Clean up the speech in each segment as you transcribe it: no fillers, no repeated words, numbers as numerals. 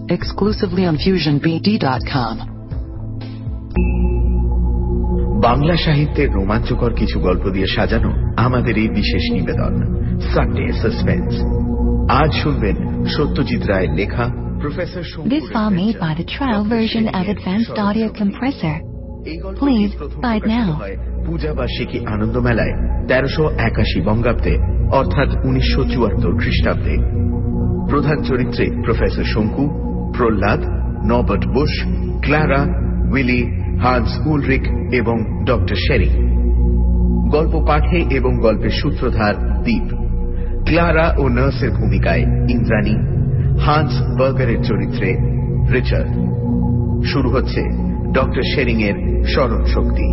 exclusively on FusionBD.com. Bangla সাহিত্যের রোমাঞ্চকর কিছু গল্প দিয়ে সাজানো আমাদের এই বিশেষ নিবেদন সানডে সাসপেন্স। আজ শুনবেন সত্যজিৎ রায়ের লেখা প্রফেসর শঙ্কুর। This file made by the trial version of Advanced Audio Compressor. Please buy it now. পূজা বার্ষিকী আনন্দ মেলায় 1381 বঙ্গাব্দে অর্থাৎ 1974 খ্রিস্টাব্দে। প্রধান চরিত্রে professor Shonku, Prahlad, Norbert Bush, Clara, Willy, Hans Ulrich এবং ডক্টর শেরিং। গল্প পাঠে এবং গল্পের সূত্রধার দীপ। ক্লারা ও নার্সের ভূমিকায় ইন্দ্রাণী, হান্স বার্গারের চরিত্রে রিচার্ড। শুরু হচ্ছে ডক্টর শেরিং এর স্মরণ শক্তি।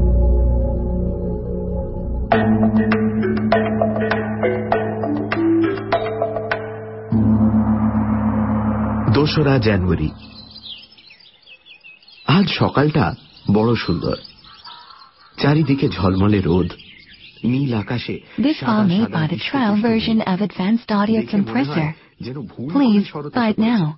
2রা জানুয়ারি। আজ সকালটা বড় সুন্দর। চারিদিকে ঝলমলে রোদ, নীল আকাশে। This file made by the trial version of Advanced Audio Compressor. Please buy it now.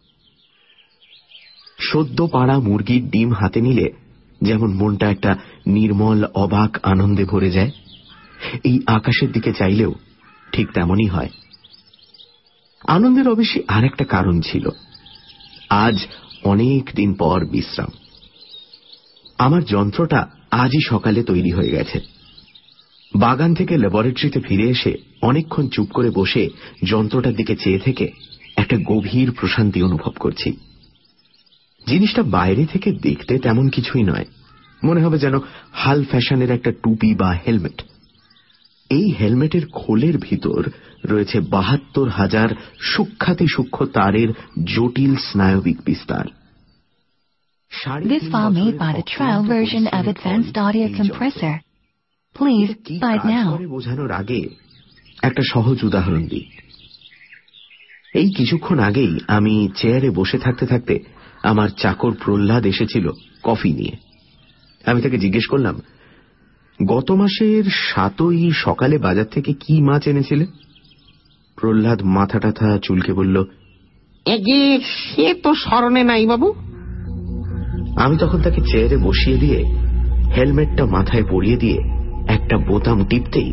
সদ্য পাড়া মুরগির ডিম হাতে নিলে যেমন মনটা একটা নির্মল অবাক আনন্দে ভরে যায়, এই আকাশের দিকে চাইলেও ঠিক তেমনই হয়। আনন্দের অবশ্যই আর একটা কারণ ছিল। আজ অনেক দিন পর বিশ্রাম। আমার যন্ত্রটা আজই সকালে তৈরি হয়ে গেছে। বাগান থেকে ল্যাবরেটরিতে ফিরে এসে অনেকক্ষণ চুপ করে বসে যন্ত্রটার দিকে চেয়ে থেকে একটা গভীর প্রশান্তি অনুভব করছি। জিনিসটা বাইরে থেকে দেখতে তেমন কিছুই নয়, মনে হবে যেন হাল ফ্যাশনের একটা টুপি বা হেলমেট। এই হেলমেটের খোলের ভিতর রয়েছে ৭২,০০০ সূক্ষ্মাতি সূক্ষ্ম তারের জটিল স্নায়বিক বিস্তার। This file made by the trial version of Advanced Audio Compressor. Please buy it now. বোঝানোর আগে একটা সহজ উদাহরণ দিই। এই কিছুক্ষণ আগেই আমি চেয়ারে বসে থাকতে থাকতে আমার চাকর প্রহ্লাদ এসেছিল কফি নিয়ে। আমি তাকে জিজ্ঞেস করলাম, গত মাসের ৭ই সকালে বাজার থেকে কি মাছ এনেছিলে? প্রহ্লাদ মাথা টাথা চুলকে বলল, সে তো স্মরণে নাই বাবু। আমি তখন তাকে চেয়ারে বসিয়ে দিয়ে হেলমেটটা মাথায় পরিয়ে দিয়ে একটা বোতাম টিপতেই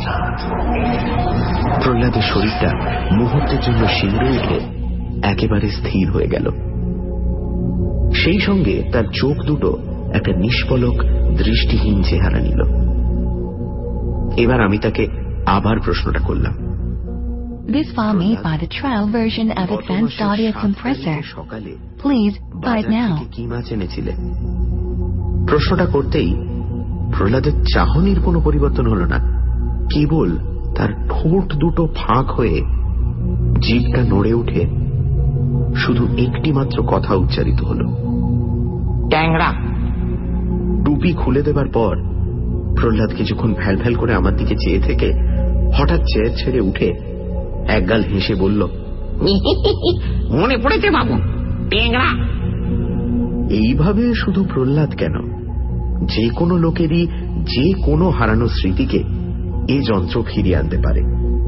প্রহ্লাদের শরীরটা মুহূর্তের জন্য শিউরে উঠে একেবারে স্থির হয়ে গেল। সেই সঙ্গে তার চোখ দুটো একটা নিষ্পলক দৃষ্টিহীন চেহারা নিল। এবার আমি তাকে আবার প্রশ্নটা করলাম, This file made by the trial version of Advanced Audio Compressor. Please buy it now. কি মাছ এনেছিলে? প্রশ্নটা করতেই প্রহ্লাদের চাহনির কোনো পরিবর্তন হল না, কেবল তার ঠোঁট দুটো ফাঁক হয়ে জিভটা নড়ে উঠে শুধু একটি মাত্র কথা উচ্চারিত হল, ট্যাংরা। টুপি খুলে দেবার পর প্রহ্লাদ কিছুক্ষণ ফ্যাল ফ্যাল করে আমার দিকে চেয়ে থেকে হঠাৎ চেয়ার ছেড়ে উঠে একগাল হেসে বলল, মনে পড়েছে বাবু, ট্যাংরা। এইভাবে শুধু প্রহ্লাদ কেন, যে কোনো লোকেরই যে কোনো হারানো স্মৃতিকে এ যন্ত্র ফিরিয়ে আনতে পারে।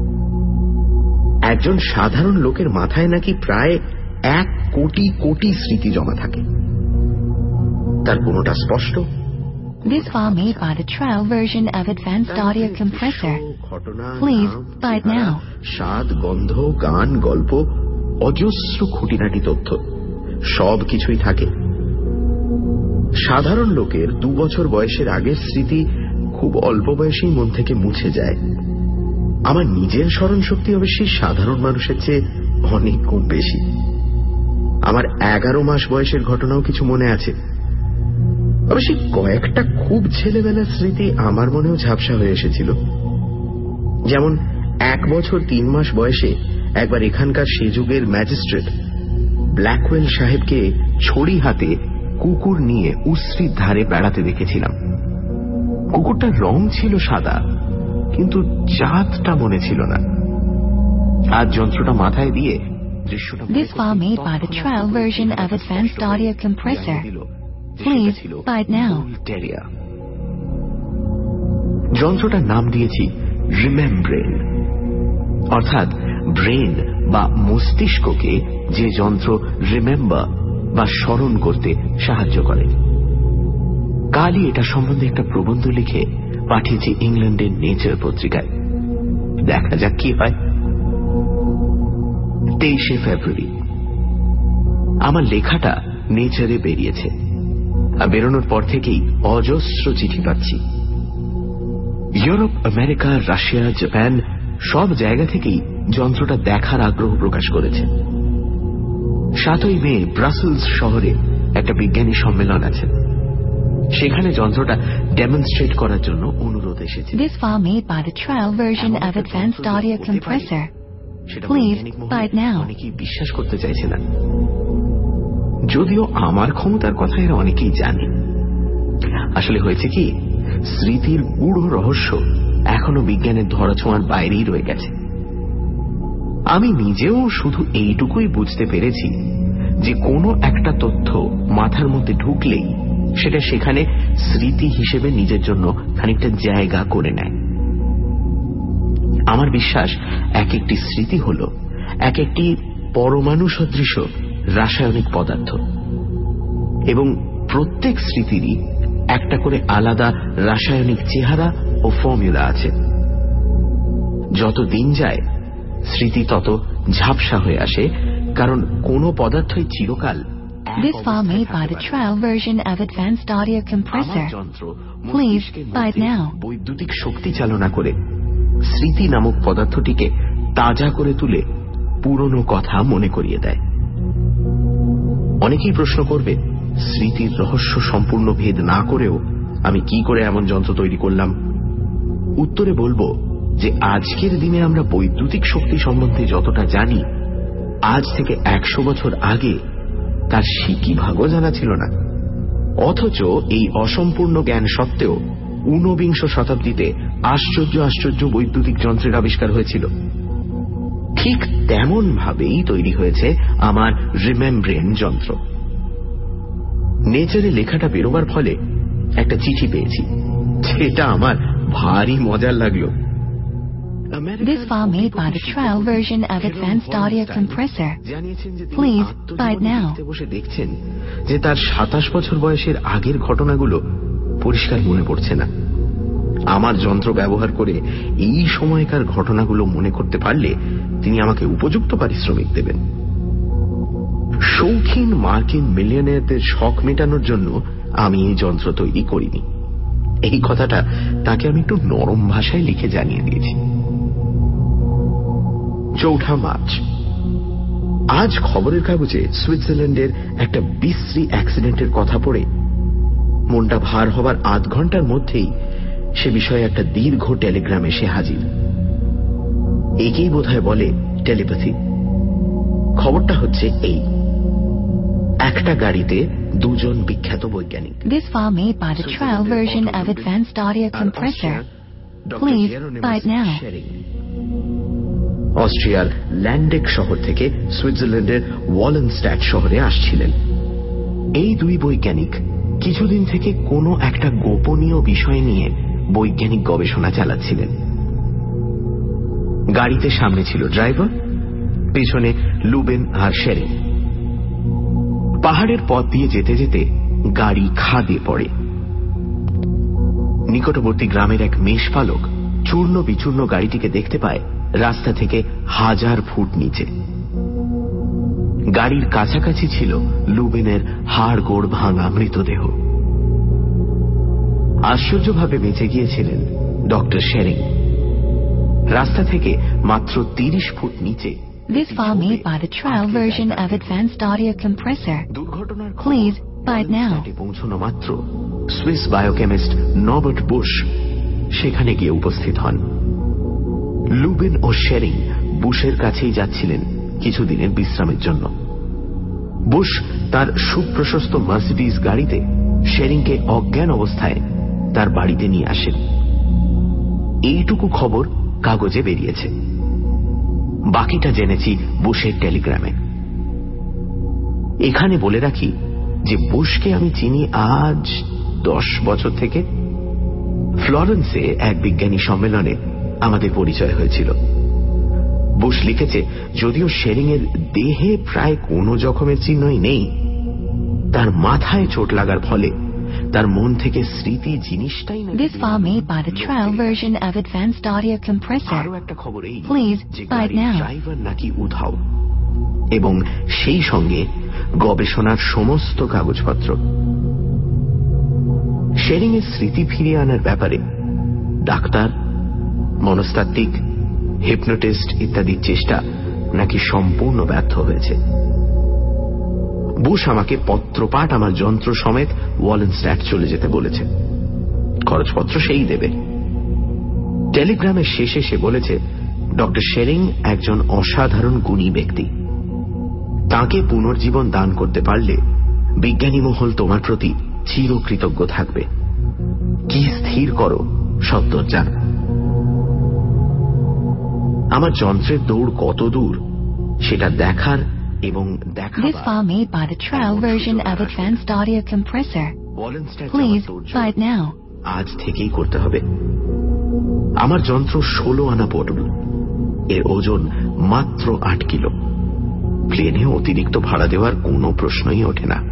একজন সাধারণ লোকের মাথায় নাকি প্রায় 1 কোটি কোটি স্মৃতি জমা থাকে। তার কোনোটা স্পষ্ট। This file made by the trial version of Advanced Audio Compressor. Please buy it now. স্বাদ, গন্ধ, গান, গল্প, অজস্র খুঁটিনাটি তথ্য সব কিছুই থাকে। সাধারণ লোকের 2 বছর বয়সের আগের স্মৃতি খুব অল্প বয়সেই মন থেকে মুছে যায়। আমার নিজের স্মরণ শক্তি অবশ্যই সাধারণ মানুষের চেয়ে অনেক গুণ বেশি। আমার 11 মাস বয়সের ঘটনাও কিছু মনে আছে। অবশ্যই কয়েকটা খুব ছেলেবেলার স্মৃতি আমার মনেও ঝাপসা হয়ে এসেছিল। যেমন 1 বছর 3 মাস বয়সে একবার এখানকার সে যুগের ম্যাজিস্ট্রেট ব্ল্যাকওয়েল সাহেবকে ছড়ি হাতে কুকুর নিয়ে উশ্রির ধারে বেড়াতে দেখেছিলাম। কুকুরটার রং ছিল সাদা, কিন্তু জাতটা মনে ছিল না। আজ যন্ত্রটা মাথায় দিয়ে দৃশ্যটা। This file made by the trial version of Advanced Audio Compressor. Please buy it now. যন্ত্রটার নাম দিয়েছি রিমেমব্রেন, অর্থাৎ ব্রেন বা মস্তিষ্ককে যে যন্ত্র রিমেম্বার বা স্মরণ করতে সাহায্য করে। কালই এটা সম্বন্ধে একটা প্রবন্ধ লিখে পাঠিয়েছি ইংল্যান্ডের নেচার পত্রিকায়। দেখা যাক কি হয়। 23শে ফেব্রুয়ারি আমার লেখাটা নেচারে বেরিয়েছে, আর বেরোনোর পর থেকেই অজস্র চিঠি পাচ্ছি। ইউরোপ, আমেরিকা, রাশিয়া, জাপান সব জায়গা থেকেই যন্ত্রটা দেখার আগ্রহ প্রকাশ করেছে। 7ই মে ব্রাসেলস শহরে একটা বিজ্ঞানী সম্মেলন আছে, সেখানে যন্ত্রটা ডেমনস্ট্রেট করার জন্য অনুরোধ এসেছে। This file made by the trial version of Advanced Audio Compressor. Please buy it now. অনেকেই বিশ্বাস করতে চাইছে না, যদিও আমার ক্ষমতার কথা এরা অনেকেই জানে। আসলে হয়েছে কি, স্মৃতির গূঢ় রহস্য এখনো বিজ্ঞানের ধরাছোঁয়ার বাইরেই রয়ে গেছে। আমি নিজেও শুধু এইটুকুই বুঝতে পেরেছি যে কোনো একটা তথ্য মাথার মধ্যে ঢুকলেই সেটা সেখানে স্মৃতি হিসেবে নিজের জন্য খানিকটা জায়গা করে নেয়। আমার বিশ্বাস এক একটি স্মৃতি হল এক একটি পরমাণু সদৃশ রাসায়নিক পদার্থ, এবং প্রত্যেক স্মৃতিরই একটা করে আলাদা রাসায়নিক চেহারা ও ফর্মুলা আছে। যত দিন যায় স্মৃতি তত ঝাপসা হয়ে আসে, কারণ কোনো পদার্থই চিরকাল। This file made by the trial version of Advanced Audio Compressor. Please buy it now. বৈদ্যুতিক শক্তি চালনা করে স্মৃতি নামক পদার্থটিকে তাজা করে তুলে পুরনো কথা মনে করিয়ে দেয়। অনেকেই প্রশ্ন করবে, স্মৃতির রহস্য সম্পূর্ণ ভেদ না করেও আমি কি করে এমন যন্ত্র তৈরি করলাম? উত্তরে বলবো যে আজকের দিনে আমরা বৈদ্যুতিক শক্তি সম্বন্ধে যতটা জানি, আজ থেকে 100 বছর আগে তার সিকি ভাগও জানা ছিল না। অথচ এই অসম্পূর্ণ জ্ঞান সত্ত্বেও 19 শতাব্দীতে আশ্চর্য আশ্চর্য বৈদ্যুতিক যন্ত্রের আবিষ্কার হয়েছিল। ঠিক তেমন ভাবেই তৈরি হয়েছে আমার রিমেম্ব্রেন যন্ত্র। নেচারে লেখাটা বেরোবার ফলে একটা চিঠি পেয়েছি, যেটা আমার ভারী মজার লাগলো। This file made by the trial version of Advanced Audio Compressor. Please buy it now. বসে দেখছেন যে তার 27 বছর বয়সের আগের ঘটনাগুলো পরিষ্কার মনে পড়ছে না। আমার যন্ত্র ব্যবহার করে এই সময়কার ঘটনাগুলো মনে করতে পারলে তিনি আমাকে উপযুক্ত পারিশ্রমিক দেবেন। শৌখিন মার্কিন মিলিয়নেয়ারদের শখ মেটানোর জন্য আমি এই যন্ত্র তৈরি করিনি। এই কথাটা তাকে আমি একটু নরম ভাষায় লিখে জানিয়ে দিয়েছি। 4 মার্চ আজ খবরের কাগজে সুইজারল্যান্ডের একটা বিশ্রী অ্যাক্সিডেন্টের কথা পড়ে মনটা ভার হবার আধ ঘন্টার মধ্যেই সে বিষয়ে একটা দীর্ঘ টেলিগ্রাম এসে হাজির। একেই বোধহয় বলে টেলিপ্যাথি। খবরটা হচ্ছে এই, একটা গাড়িতে 2 জন বিখ্যাত বৈজ্ঞানিক। This file made by the trial version of Advanced Audio Compressor. Please buy it now. অস্ট্রিয়ার ল্যান্ডেক শহর থেকে সুইজারল্যান্ডের ওয়ালেনস্ট্যাট শহরে আসছিলেন। এই 2 বৈজ্ঞানিক কিছুদিন থেকে কোনো একটা গোপনীয় বিষয় নিয়ে বৈজ্ঞানিক গবেষণা চালাচ্ছিলেন। গাড়িতে সামনে ছিল ড্রাইভার, পেছনে লুবেন আর শেরিং। পাহাড়ের পথ দিয়ে যেতে যেতে গাড়ি খাদে পড়ে। নিকটবর্তী গ্রামের এক মেষপালক চূর্ণ বিচূর্ণ গাড়িটিকে দেখতে পায় রাস্তা থেকে 1000 ফুট নিচে। গাড়ির কাছাকাছি ছিল লুবেনের হাড়গোড় ভাঙা মৃতদেহ। আশ্চর্যভাবে বেঁচে গিয়েছিলেন ডক্টর শেরিং। রাস্তা থেকে মাত্র 30 ফুট নিচে। This file made by the trial version of Advanced Audio Compressor. দুর্ঘটনার Please buy it now. পৌঁছানো মাত্র সুইস বায়োকেমিস্ট নবার্ট বুশ সেখানে গিয়ে উপস্থিত হন। লুবেন ও শেরিং বুশের কাছেই যাচ্ছিলেন কিছুদিনের বিশ্রামের জন্য। বুশ তার সুপ্রশস্ত মার্সিডিজ গাড়িতে শেরিংকে অজ্ঞান অবস্থায় তার বাড়িতে নিয়ে আসেন। এইটুকু খবর কাগজে বেরিয়েছে, বাকিটা জেনেছি বুশের টেলিগ্রামে। এখানে বলে রাখি যে বুশকে আমি চিনি আজ 10 বছর থেকে। ফ্লোরেন্সে এক বিজ্ঞানী সম্মেলনে আমাদের পরিচয় হয়েছিল। বুশ লিখেছে, যদিও শেরিং এর দেহে প্রায় কোনো জখমের চিহ্নই নেই, তার মাথায় চোট লাগার ফলে তার মন থেকে স্মৃতি জিনিসটাই না। This file made by the trial version of Advanced Audio Compressor. আরো একটা খবর এই যে গাড়ির ড্রাইভার নাকি উধাও, এবং সেই সঙ্গে গবেষণার সমস্ত কাগজপত্র। শেরিং এর স্মৃতি ফিরিয়ে আনার ব্যাপারে ডাক্তার, মনস্তাত্ত্বিক, হিপনোটিস্ট ইত্যাদির চেষ্টা নাকি সম্পূর্ণ ব্যর্থ হয়েছে। বুশ আমাকে পত্রপাঠ আমার যন্ত্র সমেত ওয়ালেনস্ট্যাট চলে যেতে বলেছে। খরচপত্র সেই দেবে। টেলিগ্রামের শেষে সে বলেছে, ডক্টর শেরিং একজন অসাধারণ গুণী ব্যক্তি। তাকে পুনর্জীবন দান করতে পারলে বিজ্ঞানী মহল তোমার প্রতি চিরকৃতজ্ঞ থাকবে। কি স্থির করো সত্তর যান। আমার যন্ত্রের দৌড় কত দূর সেটা দেখার এবং This file made by the trial version of Advanced Audio Compressor. Please buy it now. আজ থেকেই করতে হবে। আমার যন্ত্র 16 আনা পটল, এর ওজন মাত্র 8 কিলো। প্লেনে অতিরিক্ত ভাড়া দেওয়ার কোনো প্রশ্নই ওঠে না।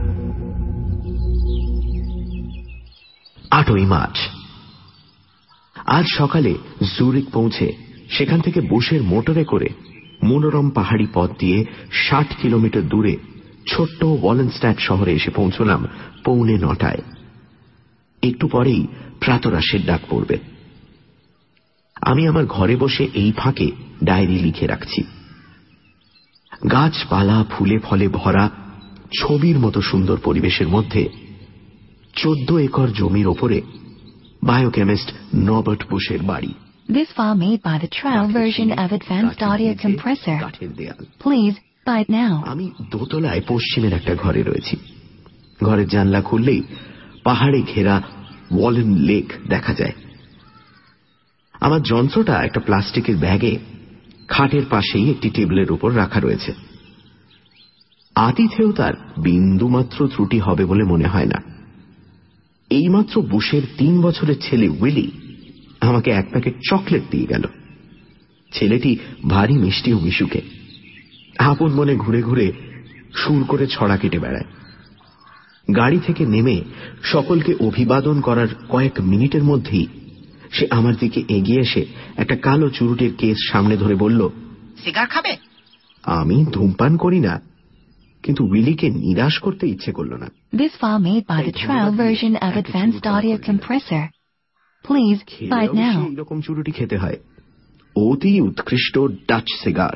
8ই মার্চ। আজ সকালে জুরিক পৌঁছে সেখান থেকে বুশের মোটরে করে মনোরম পাহাড়ি পথ দিয়ে 60 কিলোমিটার দূরে ছোট্ট ওয়ালেনস্ট্যাট শহরে এসে পৌঁছলাম 8:45। একটু পরেই প্রাতরাশের ডাক পড়বে। আমি আমার ঘরে বসে এই ফাঁকে ডায়েরি লিখে রাখছি। গাছপালা ফুলে ফলে ভরা ছবির মতো সুন্দর পরিবেশের মধ্যে 14 একর জমির ওপরে বায়োকেমিস্ট নবার্ট বুশের বাড়ি। This file made by the trial version of Advanced Audio Compressor. Please buy it now. আমি দোতলায় পশ্চিমের একটা ঘরে রয়েছি। ঘরের জানলা খুললেই পাহাড়ে ঘেরা ওয়ালেন লেক দেখা যায়। আমার যন্ত্রটা একটা প্লাস্টিকের ব্যাগে খাটের পাশেই একটি টেবিলের উপর রাখা রয়েছে। আতিথেয়তার বিন্দুমাত্র ত্রুটি হবে বলে মনে হয় না। এইমাত্র বুশের 3 বছরের ছেলে উইলি আমাকে এক প্যাকেট চকলেট দিয়ে গেল। ছেলেটি ভারী মিষ্টি ও মিশুকে, আপন মনে ঘুরে ঘুরে সুর করে ছড়া কেটে বেড়ায়। গাড়ি থেকে নেমে সকলকে অভিবাদন করার কয়েক মিনিটের মধ্যেই সে আমার দিকে এগিয়ে এসে একটা কালো চুরুটের কেস সামনে ধরে বলল, সিগার খাবে? আমি ধূমপান করি না, কিন্তু উইলিকে নিরাশ করতে ইচ্ছে করল না। This file made by the trial version of Advanced Audio Compressor. Please buy it now. এরকম চুরুটি খেতে হয়। অতি উৎকৃষ্ট ডাচ সিগার।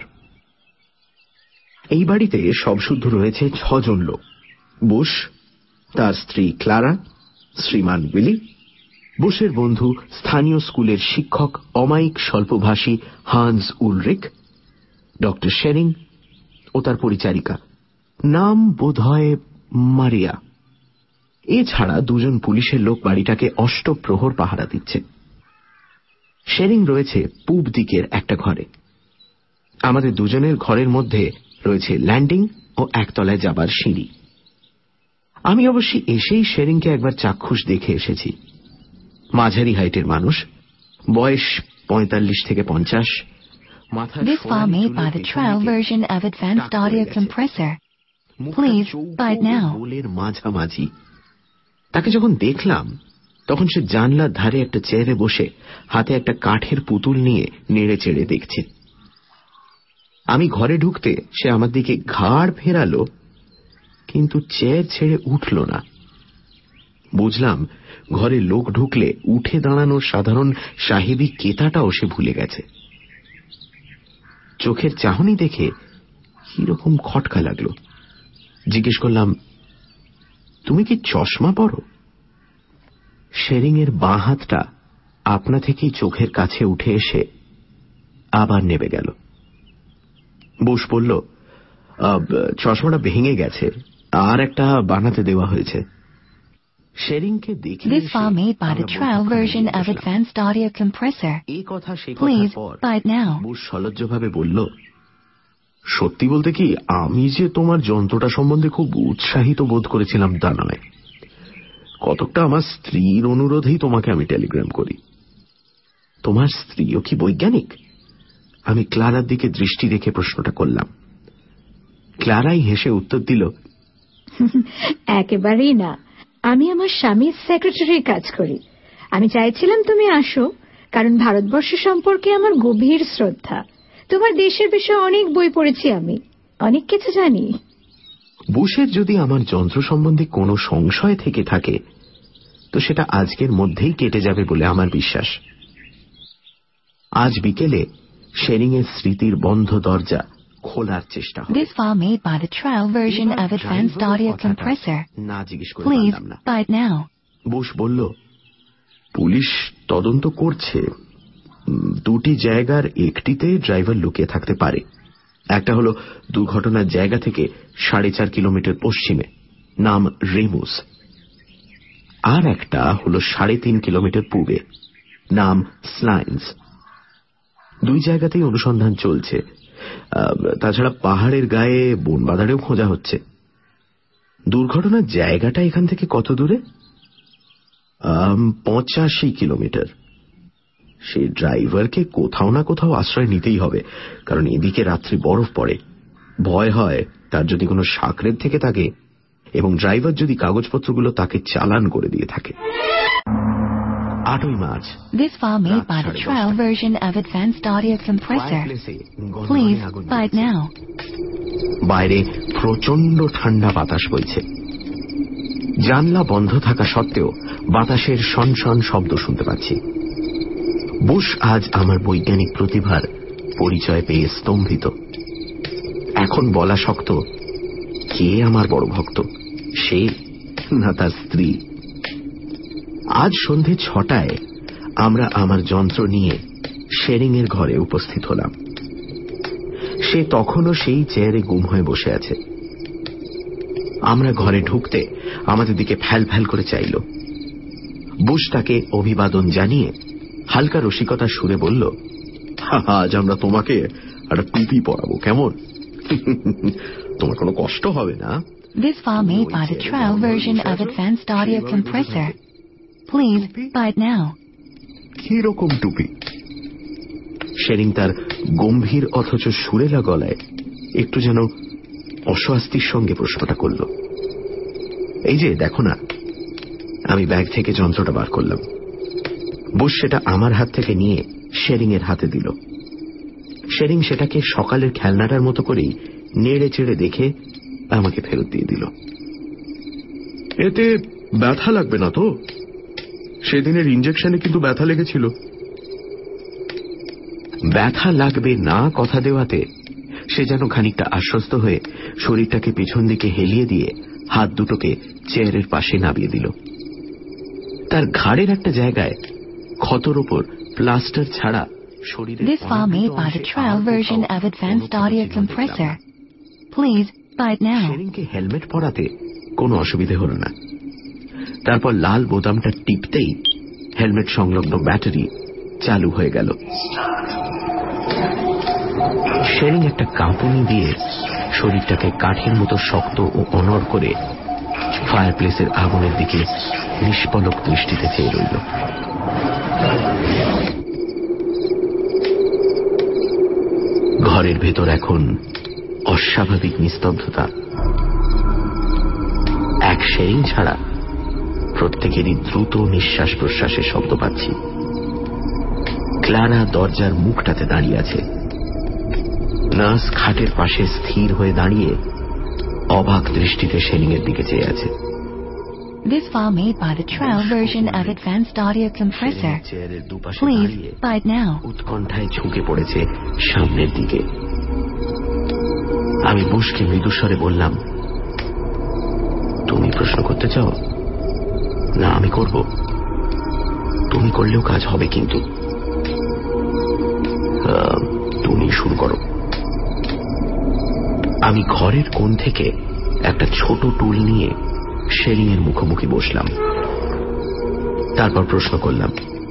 এই বাড়িতে সব শুদ্ধ রয়েছে 6 জন লোক। বুশ, তার স্ত্রী ক্লারা, শ্রীমান উইলি, বুশের বন্ধু স্থানীয় স্কুলের শিক্ষক অমায়িক স্বল্পভাষী হান্স উলরিক, ডক্টর শেরিং ও তার পরিচারিকা, নাম বোধহয় মারিয়া। এছাড়া 2 জন পুলিশের লোক বাড়িটাকে অষ্টপ্রহর পাহারা দিচ্ছে। শেরিং রয়েছে পূব দিকের একটা ঘরে। আমাদের 2 জনের ঘরের মধ্যে রয়েছে ল্যান্ডিং ও একতলায় যাবার সিঁড়ি। আমি অবশ্যই এসেই শেরিংকে একবার চাক্ষুষ দেখে এসেছি। মাঝারি হাইটের মানুষ, বয়স 45 থেকে 50। This file made by the trial version of Advanced Audio Compressor. Please buy it now. গোলের মাঝামাঝি। তাকে যখন দেখলাম তখন সে জানলার ধারে একটা চেয়ারে বসে হাতে একটা কাঠের পুতুল নিয়ে নেড়ে চেড়ে দেখছে। আমি ঘরে ঢুকতে সে আমার দিকে ঘাড় ফেরালো, কিন্তু চেয়ার ছেড়ে উঠল না। বুঝলাম ঘরে লোক ঢুকলে উঠে দাঁড়ানোর সাধারণ সাহেবী কেতাটাও সে ভুলে গেছে। চোখের চাহনি দেখে কিরকম খটকা লাগলো। জিজ্ঞেস করলাম, তুমি কি চশমা পরো? শেরিং এর বাঁ হাতটা আপনা থেকেই চোখের কাছে উঠে এসে আবার নেবে গেল। বুশ বলল, চশমাটা ভেঙে গেছে, আর একটা বানাতে দেওয়া হয়েছে। শেরিংকে দেখে This file made by the trial version of Advanced Audio Compressor. এই কথা সেই Please কথার পর buy it now. বুশ সলজ্জভাবে বলল, সত্যি বলতে কি, আমি যে তোমার যন্ত্রটা সম্বন্ধে খুব উৎসাহিত বোধ করেছিলাম তা নয়। কতকটা আমার স্ত্রীর অনুরোধেই তোমাকে আমি টেলিগ্রাম করি। তোমার স্ত্রীও কি বৈজ্ঞানিক? আমি ক্লারার দিকে দৃষ্টি রেখে প্রশ্নটা করলাম। ক্লারাই হেসে উত্তর দিল, একেবারেই না, আমি আমার স্বামীর সেক্রেটারির কাজ করি। আমি চাইছিলাম তুমি আসো, কারণ ভারতবর্ষ সম্পর্কে আমার গভীর শ্রদ্ধা। তোমার দেশের বিষয়ে অনেক বই পড়েছি, আমি অনেক কিছু জানি। বুশের যদি আমার যন্ত্র সম্বন্ধে কোনো সংশয় থেকে থাকে তো সেটা আজকের মধ্যেই কেটে যাবে বলে আমার বিশ্বাস। আজ বিকেলে শেরিংয়ের স্মৃতির বন্ধ দরজা খোলার চেষ্টা হবে। This file made by the trial version of Advanced Audio Compressor. না জিজ্ঞেস করে Please পারলাম না। buy it now. বুশ বলল, পুলিশ তদন্ত করছে। দুটি জায়গার একটিতে ড্রাইভার লুকিয়ে থাকতে পারে। একটা হলো দুর্ঘটনার জায়গা থেকে 4.5 কিলোমিটার পশ্চিমে, নাম রেমুস। আর একটা হলো 3.5 কিলোমিটার পূবে, নাম স্লাইন্স। দুই জায়গাতেই অনুসন্ধান চলছে। তাছাড়া পাহাড়ের গায়ে বনবাদারেও খোঁজা হচ্ছে। দুর্ঘটনার জায়গাটা এখান থেকে কত দূরে? 85 কিলোমিটার। সেই ড্রাইভারকে কোথাও না কোথাও আশ্রয় নিতেই হবে, কারণ এদিকে রাত্রি বরফ পড়ে। ভয় হয় তার যদি কোনো সাকরেদ থেকে থাকে এবং ড্রাইভার যদি কাগজপত্রগুলো তাকে চালান করে দিয়ে থাকে। 8ই March. This file made by the trial version of Advanced Audio Compressor. Please buy it now. বাইরে প্রচন্ড ঠান্ডা বাতাস বইছে। জানলা বন্ধ থাকা সত্ত্বেও বাতাসের সনসন শব্দ শুনতে পাচ্ছি। বুশ আজ আমার বৈজ্ঞানিক প্রতিভার পরিচয় পেয়ে স্তম্ভিত। এখন বলা শক্ত কে আমার বড় ভক্ত, সে না তার স্ত্রী। আজ সন্ধে 6টায় আমরা আমার যন্ত্র নিয়ে শেরিংয়ের ঘরে উপস্থিত হলাম। সে তখনও সেই চেয়ারে গুম হয়ে বসে আছে। আমরা ঘরে ঢুকতে আমাদের দিকে ফ্যাল ফ্যাল করে চাইল। বুশ তাকে অভিবাদন জানিয়ে হালকা রসিকতার সুরে বলল, আজ আমরা তোমাকে একটা টুপি পরাবো, কেমন? তোমার কোনো কষ্ট হবে না। This file made by the trial version of Advanced Audio Compressor. Please buy it now. কি রকম টুপি? শেরিং তার গম্ভীর অথচ সুরেলা গলায় একটু যেন অস্বস্তির সঙ্গে প্রশ্নটা করল। এই যে দেখো না। আমি ব্যাগ থেকে যন্ত্রটা বার করলাম। বুশ সেটা আমার হাত থেকে নিয়ে শেরিং এর হাতে দিল। শেরিং সেটাকে সকালের খেলনাটার মতো করেই নেড়ে চেড়ে দেখে আমাকে ফেরত দিয়ে দিল। এতে ব্যথা লাগবে না তো? সেদিনের ইঞ্জেকশনে কিন্তু ব্যথা লেগেছিল। ব্যথা লাগবে না কথা দেওয়াতে সে যেন খানিকটা আশ্বস্ত হয়ে শরীরটাকে পিছন দিকে হেলিয়ে দিয়ে হাত দুটোকে চেয়ারের পাশে নামিয়ে দিল। তার ঘাড়ের একটা জায়গায় ক্ষতর ওপর প্লাস্টার ছাড়া শরীরের This file made by the trial version of Advanced Audio Compressor. Please buy it now. শেরিংকে হেলমেট পরাতে কোনো অসুবিধে হল না। তারপর লাল বোতামটা টিপতেই হেলমেট সংলগ্ন ব্যাটারি চালু হয়ে গেল। শেরিং একটা কাঁপুনি দিয়ে শরীরটাকে কাঠের মতো শক্ত ও অনড় করে ফায়ার প্লেসের আগুনের দিকে নিষ্পলক দৃষ্টিতে চেয়ে রইল। ঘরের ভেতর এখন অস্বাভাবিক নিস্তব্ধতা। এক শেরিং ছাড়া প্রত্যেকেরই দ্রুত নিঃশ্বাস প্রশ্বাসের শব্দ পাচ্ছি। ক্লারা দরজার মুখটাতে দাঁড়িয়ে আছে। নার্স খাটের পাশে স্থির হয়ে দাঁড়িয়ে অবাক দৃষ্টিতে শেরিং এর দিকে চেয়ে আছে। This file made by the trial version of Advanced Audio Compressor. Please buy it now. উৎকণ্ঠায় ঝুঁকে পড়েছে সামনের দিকে। আমি বুশকে মৃদুস্বরে বললাম, তুমি প্রশ্ন করতে চাও? না, আমি করব। তুমি করলেও কাজ হবে, কিন্তু তুমি শুরু করো। আমি ঘরের কোণ থেকে একটা ছোট টুল নিয়ে শেরিং এর মুখোমুখি বসলাম। তারপর প্রশ্ন করলাম,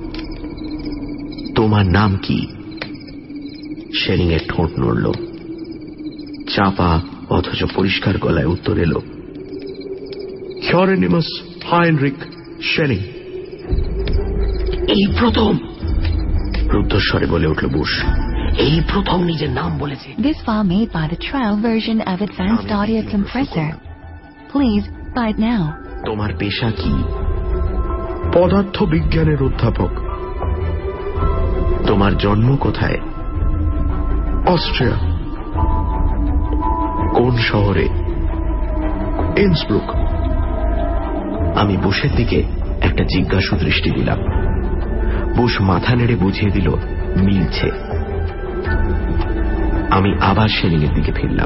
তোমার নাম কি? শেরিং এর ঠোঁট নড়ল। চাপা অথচ পরিষ্কার গলায় উত্তর এলো, হিউরেনিমাস হাইনরিক শেরিং। এই প্রথম রুদ্ধস্বরে বলে উঠল বুশ। এই প্রথম নিজের নাম বলেছে। This file made by the trial version of Advanced Audio Compressor. Please buy it now. তোমার পেশা কি? পদার্থ বিজ্ঞানের অধ্যাপক। তোমার জন্ম কোথায়? অস্ট্রিয়া। কোন শহরে? ইন্সব্রুক। আমি বুশের দিকে একটা জিজ্ঞাসু দৃষ্টি দিলাম। বুশ মাথা নেড়ে বুঝিয়ে দিল মিলছে। আমি আবার শেরিংয়ের দিকে ফিরলাম।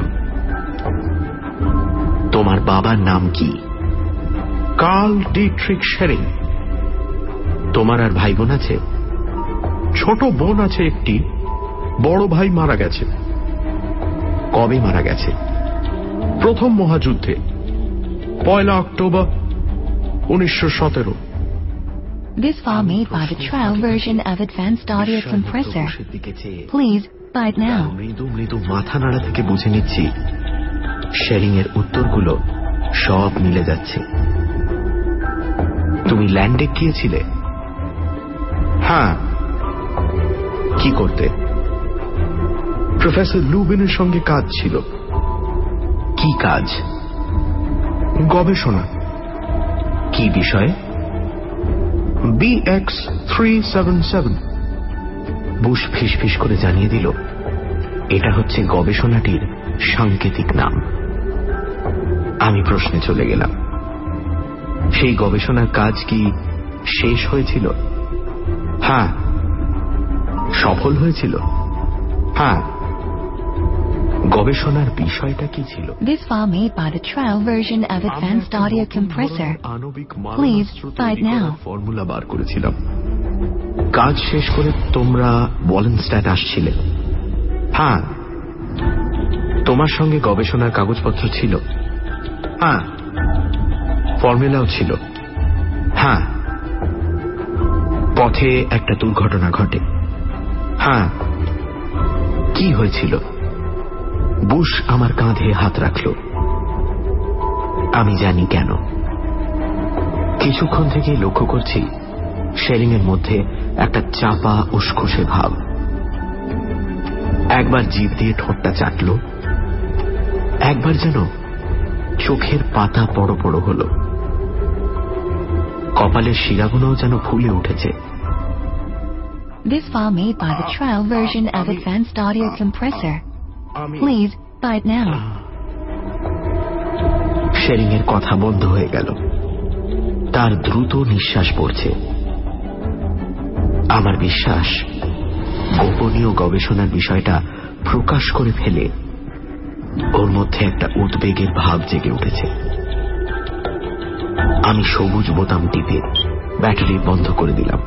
তোমার বাবার নাম কি? Karl Dietrich Schering. তোমার আর ভাই বোন আছে? ছোট বোন আছে একটি, বড় ভাই মারা গেছে। কবে মারা গেছে? প্রথম মহাযুদ্ধে 1 October 1917। This file made by the trial version of Advanced Audio Compressor. Please buy it now. মৃদু মৃদু মাথা নাড়া থেকে বুঝে নিচ্ছি শেরিংয়ের উত্তরগুলো সব মিলে যাচ্ছে। তুমি ল্যান্ডে গিয়েছিলে? হ্যাঁ। কি করতে? প্রফেসর লুবিনের সঙ্গে কাজ ছিল। কি কাজ? গবেষণা। কি বিষয়ে? BX 377। বুশ ফিসফিস করে জানিয়ে দিল এটা হচ্ছে গবেষণাটির সাংকেতিক নাম। আমি প্রশ্নে চলে গেলাম, সেই গবেষণার কাজ কি শেষ হয়েছিল? হ্যাঁ। সফল হয়েছিল? হ্যাঁ। গবেষণার বিষয়টা কি ছিল? This file made by the trial version of Advanced Audio Compressor. Please buy it now. Formula বার করেছিলাম। কাজ শেষ করে তোমরা ওয়ালেনস্ট্যাট আসছিলে? হ্যাঁ। তোমার সঙ্গে গবেষণার কাগজপত্র ছিল? হ্যাঁ। ফর্মুলাও ছিল? হ্যাঁ। পথে একটা দুর্ঘটনা ঘটে? হ্যাঁ। কি হয়েছিল? বুশ আমার কাঁধে হাত রাখল। আমি জানি কেন। কিছুক্ষণ থেকে লক্ষ্য করছি শেরিংয়ের মধ্যে একটা চাপা উসখুসে ভাব। একবার জিভ দিয়ে ঠোঁটটা চাটল, একবার যেন চোখের পাতা পড়ো পড়ো হল, কপালের শিরাগুলোও যেন ফুলে উঠেছে। This file made by the trial version of Advanced Audio Compressor. Please buy it now. শেরিংয়ের কথা বন্ধ হয়ে গেল। তার দ্রুত নিঃশ্বাস পড়ছে। আমার বিশ্বাস গোপনীয় গবেষণার বিষয়টা প্রকাশ করে ফেলে ওর মধ্যে একটা উদ্বেগের ভাব জেগে উঠেছে। আমি সবুজ বোতাম টিপে ব্যাটারি বন্ধ করে দিলাম।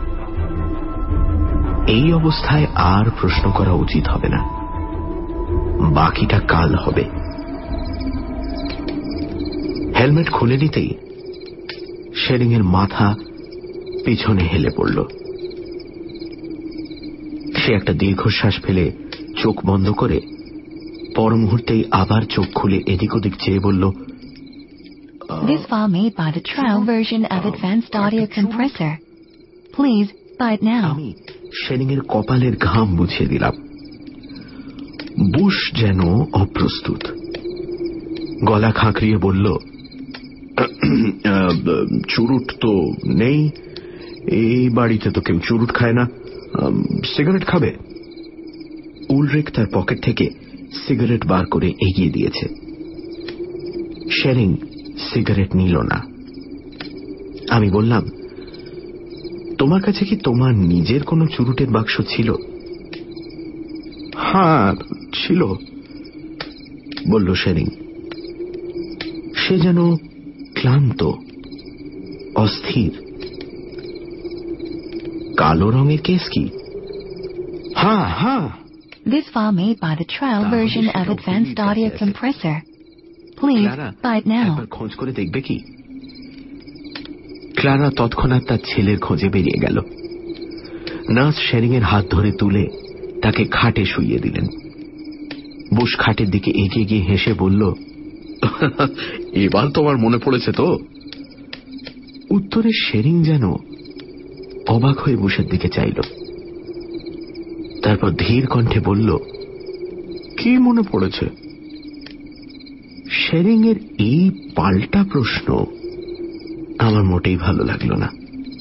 এই অবস্থায় আর প্রশ্ন করা উচিত হবে না, বাকিটা কাল হবে। হেলমেট খুলে নিতেই শেরিংয়ের মাথা পিছনে হেলে পড়ল। সে একটা দীর্ঘশ্বাস ফেলে চোখ বন্ধ করে পর মুহূর্তেই আবার চোখ খুলে এদিক ওদিক চেয়ে বলল, This file made by the trial version of Advanced Audio Compressor. Please buy it now. আমি শেরিংয়ের কপালের ঘাম মুছিয়ে দিলাম। বুশ যেন অপ্রস্তুত, গলা খাঁকড়িয়ে বলল, চুরুট তো নেই, এই বাড়িতে তো কেউ চুরুট খায় না। সিগারেট খাবে? উলরিক তার পকেট থেকে সিগারেট বার করে এগিয়ে দিয়েছে। শেরিং সিগারেট নিল না। আমি বললাম, তোমার কাছে কি তোমার নিজের কোনো চুরুটের বাক্স ছিল? হ্যাঁ ছিল, বলল শেরিং। সে যেন ক্লান্ত, অস্থির। কালো রঙের কেস কি? হ্যাঁ হ্যাঁ। This file made by the trial version of Advanced Audio Compressor. Please buy it now. একবার খোঁজ করে দেখবে কি? ক্লারা তৎক্ষণাৎ তার ছেলের খোঁজে বেরিয়ে গেল। নার্স শেরিংয়ের হাত ধরে তুলে তাকে খাটে শুইয়ে দিলেন। বুশ খাটের দিকে এগিয়ে গিয়ে হেসে বলল, এবার তোমার মনে পড়েছে তো? উত্তরে শেরিং যেন অবাক হয়ে বুশের দিকে চাইল। তারপর ধীর কণ্ঠে বলল, কি মনে পড়েছে? শেরিং এর এই পাল্টা প্রশ্ন আমার মোটেই ভালো লাগলো না।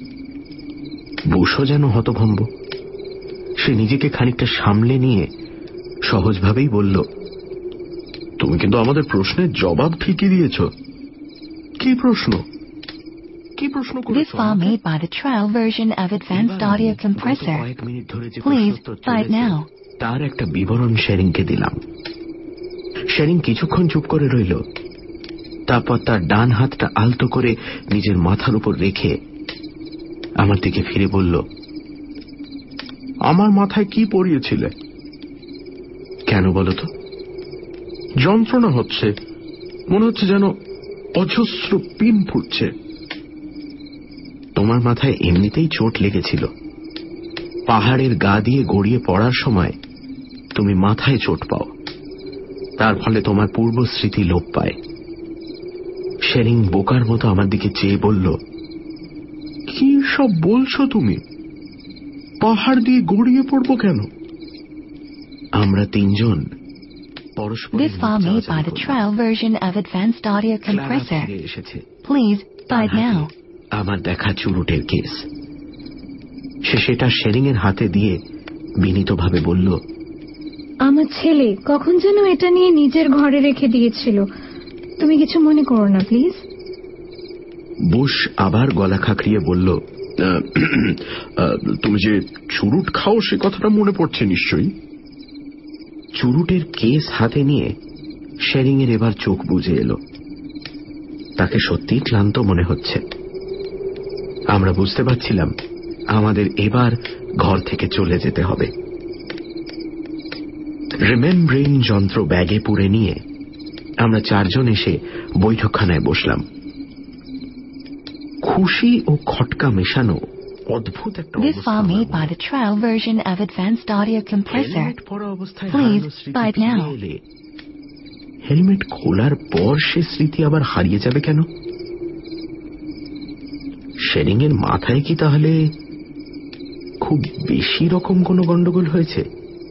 বুশও যেন হতভম্ব। সে নিজেকে খানিকটা সামলে নিয়ে সহজভাবেই বলল, তুমি কিন্তু আমাদের প্রশ্নের জবাব ঠিকই দিয়েছ। কি প্রশ্ন? কি প্রশ্ন করেছো? This file made by the trial version of Advanced Audio Compressor. কয়েক মিনিট ধরে যে Please প্রশ্নোত্তর buy it চলেছে, now. তার একটা বিবরণ শেরিংকে দিলাম। শেরিং কিছুক্ষণ চুপ করে রইল। তারপর তার ডান হাতটা আলতো করে নিজের মাথার উপর রেখে আমার দিকে ফিরে বলল, আমার মাথায় কি পরিয়েছিলে? কেন বলো তো? যন্ত্রণা হচ্ছে, মনে হচ্ছে যেন অজস্র পিন ফুটছে। তোমার মাথায় এমনিতেই চোট লেগেছিল। পাহাড়ের গা দিয়ে গড়িয়ে পড়ার সময় তুমি মাথায় চোট পাও, তার ফলে তোমার পূর্ব স্মৃতি লোপ পায়। শেরিং বোকার মতো আমার দিকে চেয়ে বলল, কি সব বলছো তুমি? পাহাড় দিয়ে গড়িয়ে পড়বো কেন? আমরা তিনজন পরস্পর This file made by the trial version of Advanced Audio Compressor. Please buy it now. আমার দেখা চুরুটের কেস। সে সেটা শেরিং এর হাতে দিয়ে বিনীতভাবে বলল, আমার ছেলে কখন যেন এটা নিয়ে নিজের ঘরে রেখে দিয়েছিল। তুমি কিছু মনে করো না প্লিজ। বুশ আবার গলা খাকড়িয়ে বলল, তুমি যে চুরুট খাও সে কথাটা মনে পড়ছে নিশ্চয়ই। চুরুটের কেস হাতে নিয়ে শেরিং এর এবার চোখ বুজে এলো। তাকে সত্যিই ক্লান্ত মনে হচ্ছে। আমরা বুঝতে পারছিলাম আমাদের এবার ঘর থেকে চলে যেতে হবে। রিমেম্ব্রিং যন্ত্র ব্যাগে পুরে নিয়ে আমরা চারজন এসে বৈঠকখানায় বসলাম। খুশি ও খটকা মেশানো অদ্ভুত একটা This file made by the trial version of Advanced Audio Compressor. Please buy it now. Helmet খোলার পর সে স্মৃতি আবার হারিয়ে যাবে কেন? শেরিং এর মাথায় কি তাহলে খুব বেশি রকম কোনো গন্ডগোল হয়েছে?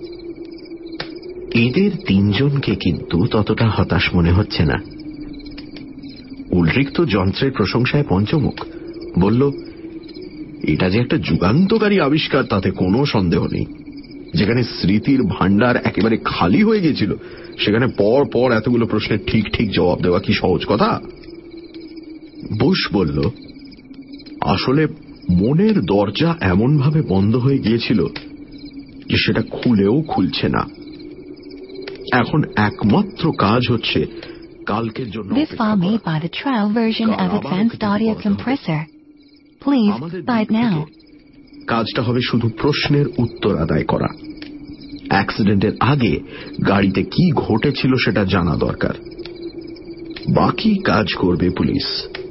এদের তিনজনকে কিন্তু ততটা হতাশ মনে হচ্ছে না। উলরিক তো যন্ত্রের প্রশংসায় পঞ্চমুখ। বলল, এটা যে একটা যুগান্তকারী আবিষ্কার তাতে কোনো সন্দেহ নেই। যেখানে স্মৃতির ভান্ডার একেবারে খালি হয়ে গিয়েছিল সেখানে পর পর এতগুলো প্রশ্নের ঠিক ঠিক জবাব দেওয়া কি সহজ কথা? বুশ বলল, আসলে মনের দরজা এমনভাবে বন্ধ হয়ে গিয়েছিল যে সেটা খুলেও খুলছে না। এখন একমাত্র কাজ হচ্ছে কালকের জন্য This file made by the trial version of Advanced Audio Compressor. Please buy it now. কাজটা হবে শুধু প্রশ্নের উত্তর আদায় করা। অ্যাক্সিডেন্টের আগে গাড়িতে কি ঘটেছিল সেটা জানা দরকার। বাকি কাজ করবে পুলিশ।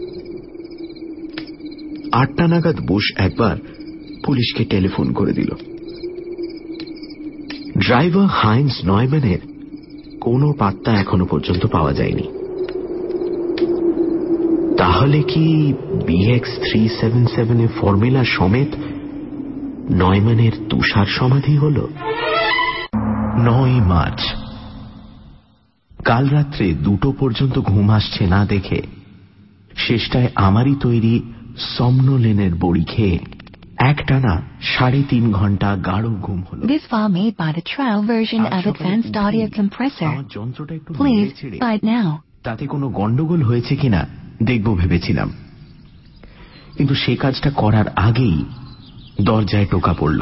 8টা নাগাদ বুশ একবার পুলিশকে টেলিফোন করে দিল। ড্রাইভার হাইন্স নয়ম্যানের কোনো পাত্তা এখনো পর্যন্ত পাওয়া যায়নি। তাহলে কি BX377 এর ফর্মুলা সমেত নয়ম্যানের তুষার সমাধি হল? 9 মার্চ। কাল রাত্রে 2টো পর্যন্ত ঘুম আসছে না দেখে শেষটায় আমারই তৈরি সমনোলেনের বড়ি খেয়ে একটানা 3.5 ঘন্টা গাঢ় ঘুম হল। This file made by the trial version of Advanced Audio Compressor. Please buy it now. তাতে কোনো গন্ডগোল হয়েছে কিনা দেখব ভেবেছিলাম, কিন্তু সে কাজটা করার আগেই দরজায় টোকা পড়ল।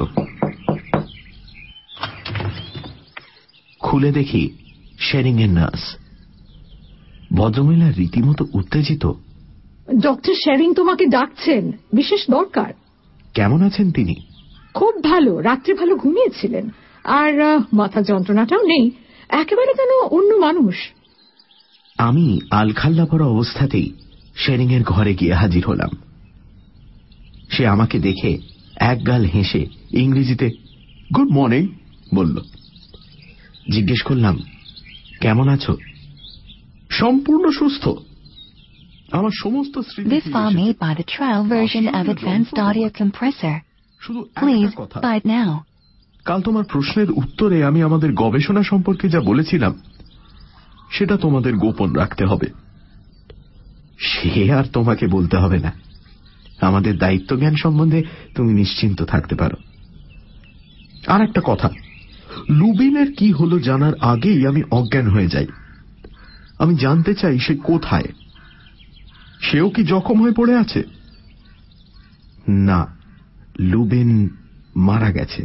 খুলে দেখি শেরিং এর নার্স। ভদ্রমহিলা রীতিমতো উত্তেজিত। ডক্টর শেরিং তোমাকে ডাকছেন, বিশেষ দরকার। কেমন আছেন তিনি? খুব ভালো, রাত্রে ভালো ঘুমিয়েছিলেন, আর মাথা যন্ত্রণাটাও নেই, একেবারে যেন অন্য মানুষ। আমি আলখাল্লা পড়া অবস্থাতেই শেরিং এর ঘরে গিয়ে হাজির হলাম। সে আমাকে দেখে একগাল হেসে ইংরেজিতে গুড মর্নিং বলল। জিজ্ঞেস করলাম, কেমন আছো? সম্পূর্ণ সুস্থ। আমার সমস্ত স্মৃতি। This file made by the trial version of Advanced Audio Compressor. শুধু Please একটা কথা, buy it now. কাল তোমার প্রশ্নের উত্তরে আমি আমাদের গবেষণা সম্পর্কে যা বলেছিলাম সেটা তোমাদের গোপন রাখতে হবে। সে আর তোমাকে বলতে হবে না। আমাদের দায়িত্ব জ্ঞান সম্বন্ধে তুমি নিশ্চিন্ত থাকতে পারো। আর একটা কথা, লুবিনের কি হলো জানার আগেই আমি অজ্ঞান হয়ে যাই। আমি জানতে চাই সে কোথায়। সেও কি জখম হয়ে পড়ে আছে? না, লুবিন মারা গেছে।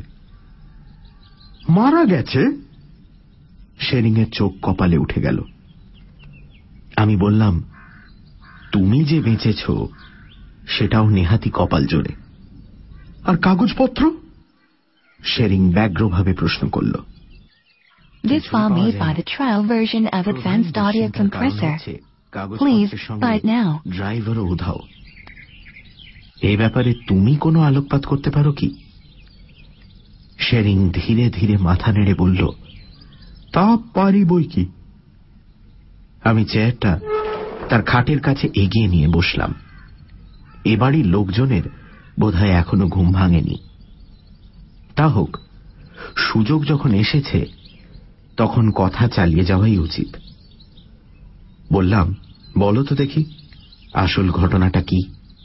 মারা গেছে? শেরিংয়ের চোখ কপালে উঠে গেল। আমি বললাম, তুমি যে বেঁচেছ সেটাও নেহাতি কপাল জোরে। আর কাগজপত্র? শেরিং ব্যগ্রভাবে প্রশ্ন করল। This file made by the trial version of Advanced Audio Compressor. Please buy it now. ড্রাইভারও উধাও। এই ব্যাপারে তুমি কোনো আলোকপাত করতে পারো কি? শেরিং ধীরে ধীরে মাথা নেড়ে বলল, তা পারি বই কি। আমি চেয়ারটা তার খাটের কাছে এগিয়ে নিয়ে বসলাম। এ বাড়ির লোকজনের বোধহয় এখনো ঘুম ভাঙেনি। তা হোক, সুযোগ যখন এসেছে তখন কথা চালিয়ে যাওয়াই উচিত। বললাম, বলো তো দেখি আসল ঘটনাটা কি?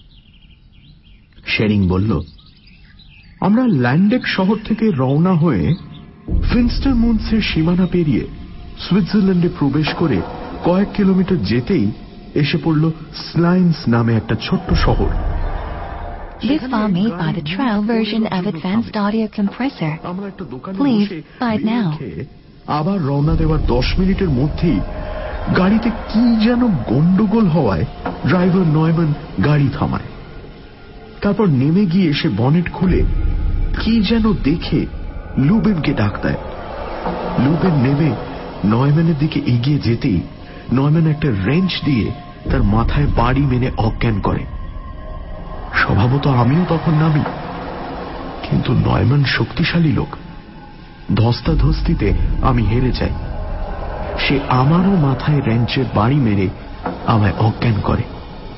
শেরিং বলল, আমরা ল্যান্ডেক শহর থেকে রওনা হয়ে ফিনস্টারমুন্সের সীমানা পেরিয়ে সুইজারল্যান্ডে প্রবেশ করে কয়েক কিলোমিটার যেতেই এসে পড়ল স্লাইন্স নামে একটা ছোট্ট শহর। This file made by the trial version of Advanced Audio Compressor. আমরা একটা দোকানে Please বসে buy it now. আবার রওনা দেওয়ার 10 মিনিটের মধ্যেই গাড়িতে কি যেন গন্ডগোল হওয়ায় ড্রাইভার নয়ম্যান গাড়ি থামায়। তারপর নেমে গিয়ে সে বনেট খুলে কি যেন দেখে লুবিনকে ডাক দেয়। লুবিন নেমে নয়ম্যানের দিকে এগিয়ে যেতেই নয়ম্যান একটা রেঞ্চ দিয়ে তার মাথায় বাড়ি মেরে অজ্ঞান করে। স্বভাবত আমিও তখন নামি, কিন্তু নয়ম্যান শক্তিশালী লোক। ধস্তাধস্তিতে আমি হেরে যাই। সে আমারও মাথায় রেঞ্চের বাড়ি মেরে আমায় অজ্ঞান করে।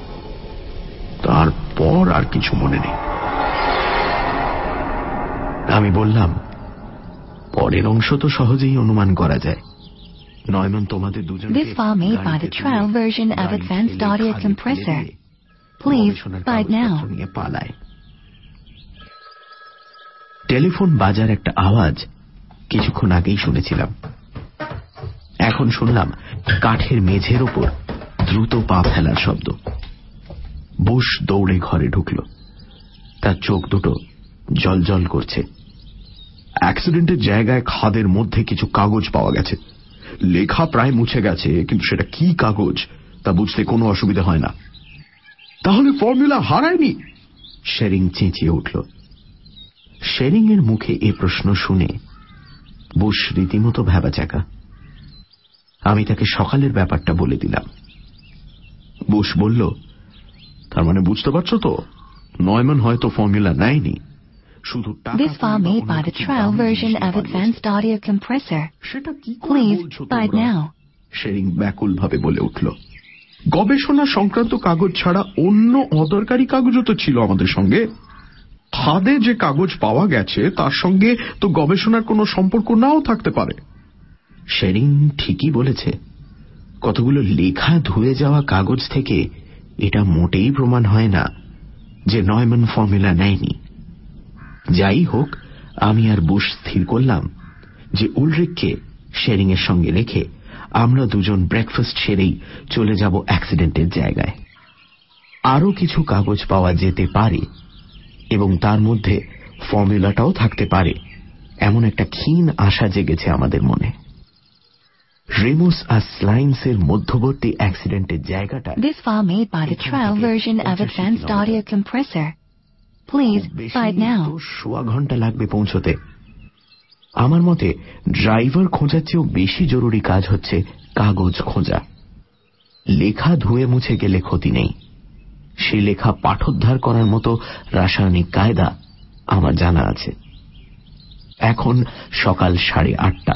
তারপর আর কিছু মনে নেই। আমি বললাম, পরের অংশ তো সহজেই অনুমান করা যায়। নয়ম্যান তোমাদের দুজনকে This file made by the trial version of Advanced Audio Compressor. Please buy it now. নিয়ে পালায়। টেলিফোন বাজার একটা আওয়াজ কিছুক্ষণ আগেই শুনেছিলাম। এখন শুনলাম কাঠের মেঝের ওপর দ্রুত পা ফেলার শব্দ। বুশ দৌড়ে ঘরে ঢুকল। তার চোখ দুটো জলজল করছে। অ্যাক্সিডেন্টের জায়গায় খাদের মধ্যে কিছু কাগজ পাওয়া গেছে। লেখা প্রায় মুছে গেছে, কিন্তু সেটা কি কাগজ তা বুঝতে কোনো অসুবিধা হয় না। তাহলে ফর্মুলা হারায়নি? শেরিং চেঁচিয়ে উঠল। শেরিং এর মুখে এ প্রশ্ন শুনে বুশ রীতিমতো ভ্যাবাচ্যাকা। আমি তাকে সকালের ব্যাপারটা বলে দিলাম। বুশ বলল, তার মানে বুঝতে পারছো তো, নয়ম্যান হয়তো ফর্মুলা নেয়নি, শুধু This file made by the trial version of Advanced Audio Compressor. সেটা কি Please buy it now. Tshering ব্যাকুল ভাবে বলে উঠল, গবেষণা সংক্রান্ত কাগজ ছাড়া অন্য অদরকারি কাগজও তো ছিল আমাদের সঙ্গে। খাদে যে কাগজ পাওয়া গেছে তার সঙ্গে তো গবেষণার কোনো সম্পর্ক নাও থাকতে পারে। শেরিং ঠিকই বলেছে। কতগুলো লেখা ধুয়ে যাওয়া কাগজ থেকে এটা মোটেই প্রমাণ হয় না যে নয়ম্যান ফর্মুলা নেয়নি। যাই হোক, আমি আর বুশ স্থির করলাম যে উলরিককে শেরিং এর সঙ্গে রেখে আমরা দুজন ব্রেকফাস্ট সেরেই চলে যাব অ্যাক্সিডেন্টের জায়গায়। আরও কিছু কাগজ পাওয়া যেতে পারে এবং তার মধ্যে ফর্মুলাটাও থাকতে পারে, এমন একটা ক্ষীণ আশা জেগেছে আমাদের মনে। রেমুস আর স্লাইন্সের মধ্যবর্তী অ্যাক্সিডেন্টের জায়গাটা This file made by the trial version of Advanced Audio Compressor. Please buy it now. 1.25 ঘন্টা লাগবে পৌঁছতে। আমার মতে ড্রাইভার খোঁজার চেয়েও বেশি জরুরি কাজ হচ্ছে কাগজ খোঁজা। লেখা ধুয়ে মুছে গেলে ক্ষতি নেই, সে লেখা পাঠোদ্ধার করার মতো রাসায়নিক কায়দা আমার জানা আছে। এখন সকাল 8:30।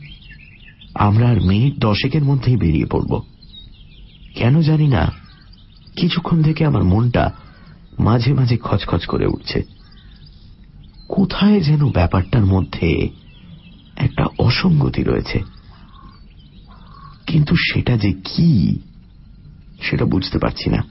আমরা আর মিনিট 10 মধ্যেই বেরিয়ে পড়ব। কেন জানি না, কিছুক্ষণ থেকে আমার মনটা মাঝে মাঝে খচখচ করে উঠছে। কোথায় যেন ব্যাপারটার মধ্যে একটা অসঙ্গতি রয়েছে, কিন্তু সেটা যে কি সেটা বুঝতে পারছি না।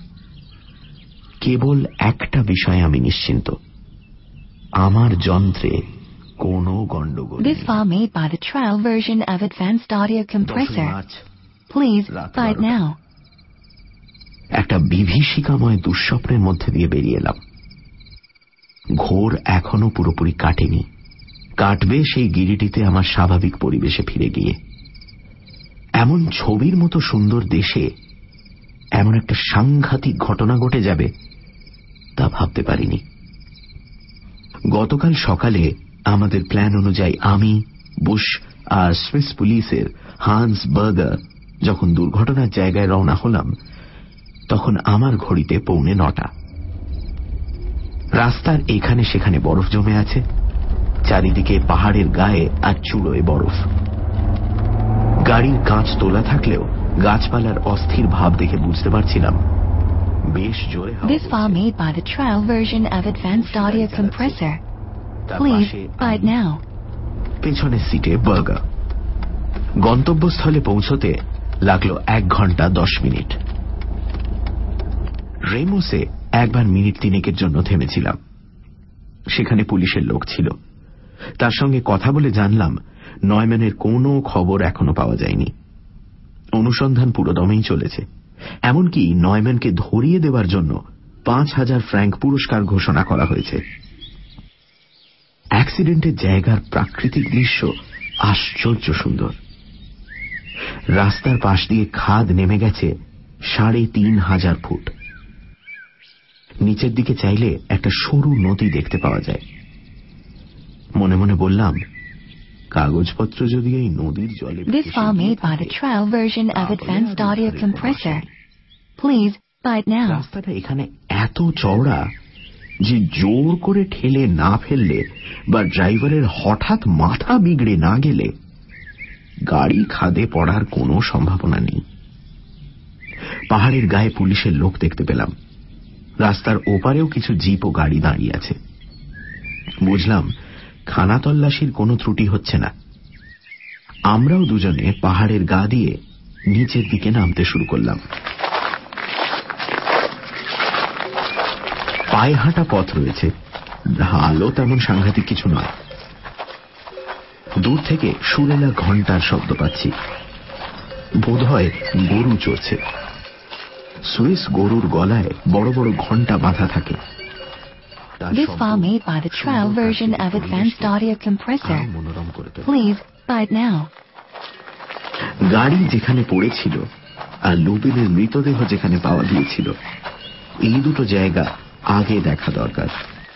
কেবল একটা বিষয়ে আমি নিশ্চিন্ত, আমার যন্ত্রে কোনো গন্ডগোল নেই। This file made by the trial version of Advanced Audio Compressor. Please buy it now. একটা বিভীষিকাময় দুঃস্বপ্নের মধ্যে দিয়ে বেরিয়ে এলাম। ঘোর এখনো পুরোপুরি কাটেনি, কাটবে সেই গিরিটিতে আমার স্বাভাবিক পরিবেশে ফিরে গিয়ে। এমন ছবির মতো সুন্দর দেশে এমন একটা সাংঘাতিক ঘটনা ঘটে যাবে তা ভাবতে পারিনি। গতকাল সকালে আমাদের প্ল্যান অনুযায়ী আমি, বুশ আর সুইস পুলিশের হান্স বার্গার যখন দুর্ঘটনার জায়গায় রওনা হলাম, তখন আমার ঘড়িতে 8:45। রাস্তার এখানে সেখানে বরফ জমে আছে, চারিদিকে পাহাড়ের গায়ে আর চূড়োয় বরফ। গাড়ির কাঁচ তোলা থাকলেও গাছপালার অস্থির ভাব দেখে বুঝতে পারছিলাম বেশ জোরে হাওয়া। This file made by the trial version of Advanced Audio Compressor. Please buy it now. পেছনের সিটে বার্গার। গন্তব্যস্থলে পৌঁছতে লাগলো 1 ঘন্টা 10 মিনিট। রেমোসে একবার মিনিট 3 জন্য থেমেছিলাম। সেখানে পুলিশের লোক ছিল। তার সঙ্গে কথা বলে জানলাম নয়ম্যানের কোনো খবর এখনো পাওয়া যায়নি। অনুসন্ধান পুরোদমেই চলেছে। এমনকি নয়ম্যানকে ধরিয়ে দেওয়ার জন্য 5,000 ফ্র্যাঙ্ক পুরস্কার ঘোষণা করা হয়েছে। অ্যাক্সিডেন্টের জায়গার প্রাকৃতিক দৃশ্য আশ্চর্য সুন্দর। রাস্তার পাশ দিয়ে খাদ নেমে গেছে 3,500 ফুট। নিচের দিকে চাইলে একটা সরু নদী দেখতে পাওয়া যায়। মনে মনে বললাম, কাগজপত্র যদি এই নদীর জলে। This file made by the trial version of Advanced Audio Compressor. Please buy it now. রাস্তাটা এখানে এত চওড়া যে জোর করে ঠেলে না ফেললে বা ড্রাইভারের হঠাৎ মাথা বিগড়ে না গেলে গাড়ি খাদে পড়ার কোনো সম্ভাবনা নেই। পাহাড়ের গায়ে পুলিশের লোক দেখতে পেলাম। রাস্তার ওপারেও কিছু জিপ ও গাড়ি দাঁড়িয়ে আছে। বুঝলাম খানা তল্লাশির কোনো ত্রুটি হচ্ছে না। আমরাও দুজনে পাহাড়ের গা দিয়ে নিচের দিকে নামতে শুরু করলাম। পায়ে হাঁটা পথ রয়েছে, ঢালও তেমন সাংঘাতিক কিছু নয়। দূর থেকে সুরেলা ঘণ্টার শব্দ পাচ্ছি। বোধহয় গরু চড়ছে। সুইস গরুর গলায় বড় বড় ঘণ্টা বাঁধা থাকে। This file made by the trial version of Advanced Audio Compressor. Please buy it now. গাড়ি যেখানে পড়েছিল আর লুপিনের মৃতদেহ যেখানে পাওয়া গিয়েছিল, এই দুটো জায়গা আগে দেখা দরকার।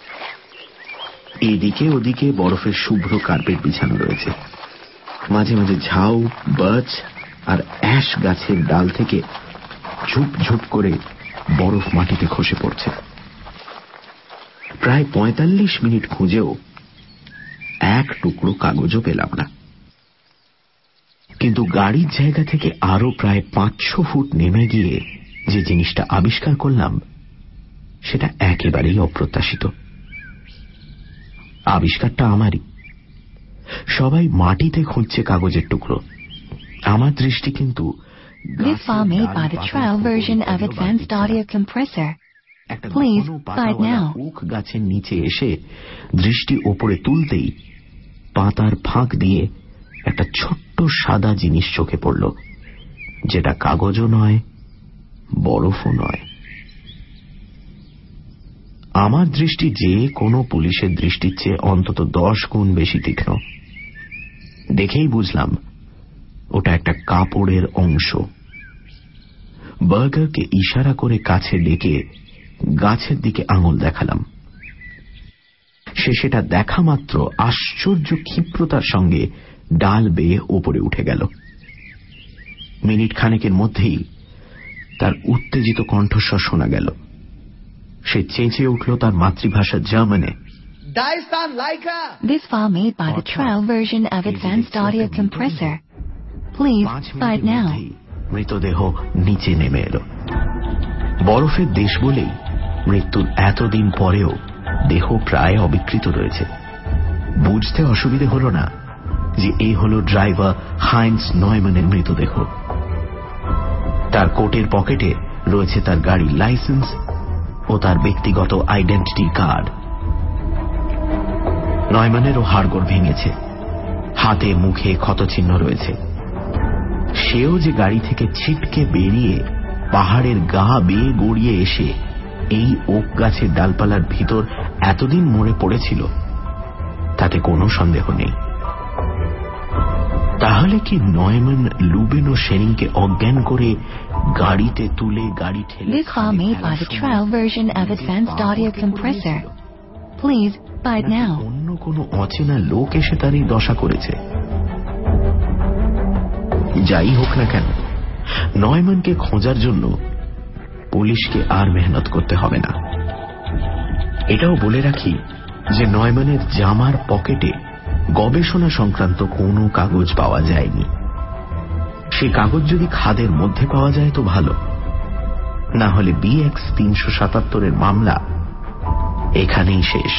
এদিকে ওদিকে বরফের শুভ্র কার্পেট বিছানো রয়েছে। মাঝে মাঝে ঝাউ, বার্চ আর অ্যাশ গাছের ডাল থেকে ঝুপ ঝুপ করে বরফ মাটিতে খসে পড়ছে। প্রায় 45 মিনিট খুঁজেও এক টুকরো কাগজও পেলাম না। কিন্তু গাড়ির জায়গা থেকে আরো প্রায় 500 ফুট নেমে গিয়ে যে জিনিসটা আবিষ্কার করলাম সেটা একেবারেই অপ্রত্যাশিত। আবিষ্কারটা আমারই। সবাই মাটিতে খুঁজছে কাগজের টুকরো, আমার দৃষ্টি কিন্তু This file made by the trial version of Advanced Audio Compressor. Please buy it now. Oak গাছের নিচে এসে দৃষ্টি ওপরে তুলতেই পাতার ফাঁক দিয়ে একটা ছোট্ট সাদা জিনিস চোখে পড়ল, যেটা কাগজও নয়, বরফও নয়। আমার দৃষ্টি যে কোনো পুলিশের দৃষ্টির চেয়ে অন্তত 10 গুণ বেশি তীক্ষ্ণ। দেখেই বুঝলাম ওটা একটা কাপড়ের অংশ। বার্গারকে ইশারা করে কাছে ডেকে গাছের দিকে আঙুল দেখালাম। সে সেটা দেখা মাত্র আশ্চর্য ক্ষিপ্রতার সঙ্গে ডাল বেয়ে ওপরে উঠে গেল। মিনিট খানেকের মধ্যেই তার উত্তেজিত কণ্ঠস্বর শোনা গেল। সে চেঁচিয়ে উঠল তার মাতৃভাষা জার্মানে। This file made by the trial version of Advanced Audio Compressor. Please buy it now. মৃতদেহ নিচে নেমে এলো। বরফের দেশ বলেই মৃত্যুর এতদিন পরেও দেহ প্রায় অবিকৃত রয়েছে। বুঝতে অসুবিধে হল না যে এই হল ড্রাইভার হাইন্স নয়ম্যানের মৃতদেহ। তার কোটের পকেটে রয়েছে তার গাড়ির লাইসেন্স ও তার ব্যক্তিগত আইডেন্টিটি কার্ড। নয়ম্যানেরও হাড়গোড় ভেঙেছে, হাতে মুখে ক্ষতচিহ্ন রয়েছে। সেও যে গাড়ি থেকে ছিটকে বেরিয়ে পাহাড়ের গা বেয়ে গড়িয়ে এসে এই ওক গাছের ডালপালার ভিতর এতদিন মরে পড়েছিল তাতে কোনো সন্দেহ নেই। তাহলে কি নয়ম্যান লুবেন ও শেরিংকে অজ্ঞান করে গাড়িতে তুলে গাড়ি ঠেলে This file made by the trial version of Advanced Audio Compressor. Please buy it now. অন্য কোনো অচেনা লোক এসে তার এই দশা করেছে? যাই হোক না কেন, নয়ম্যানকে খোঁজার জন্য পুলিশকে আর মেহনত করতে হবে না। এটাও বলে রাখি যে নয়ম্যানের জামার পকেটে গবেষণা সংক্রান্ত কোনো কাগজ পাওয়া যায়নি। সে কাগজ যদি খাদের মধ্যে পাওয়া যায় তো ভালো, না হলে BX 377 মামলা এখানেই শেষ।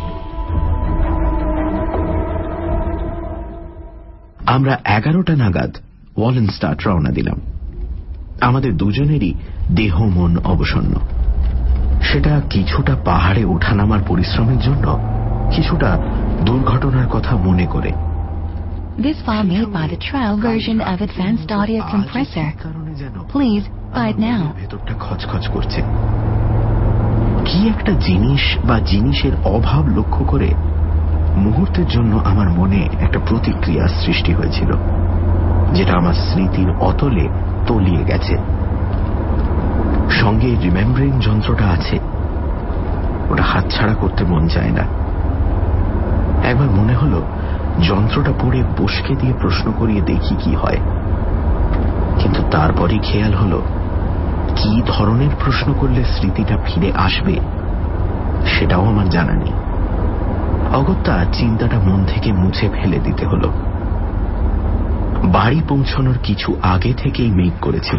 আমরা 11টা নাগাদ ওয়ালেনস্টাড রওনা দিলাম। আমাদের দুজনেরই দেহ মন অবসন্ন। সেটা কিছুটা পাহাড়ে ওঠানামার পরিশ্রমের জন্য, কিছুটা দুর্ঘটনার কথা মনে করে। This file made by the trial version of Advanced Audio Compressor. Please buy it now. ভেতরটা খচখচ করছে। কি একটা জিনিস বা জিনিসের অভাব লক্ষ্য করে মুহূর্তের জন্য আমার মনে একটা প্রতিক্রিয়ার সৃষ্টি হয়েছিল, যেটা আমার স্মৃতির অতলে তলিয়ে গেছে। সঙ্গে রিমেম্বারিং যন্ত্রটা আছে, ওটা হাতছাড়া করতে মন চায় না। একবার মনে হলো যন্ত্রটা পড়ে বসকে দিয়ে প্রশ্ন করিয়ে দেখি কি হয়, কিন্তু তারপরই খেয়াল হলো কি ধরনের প্রশ্ন করলে স্মৃতিটা ফিরে আসবে সেটাও আমার জানা নেই। অগত্যা চিন্তাটা মন থেকে মুছে ফেলে দিতে হলো। বাড়ি পৌঁছানোর কিছু আগে থেকেই মেঘ করেছিল।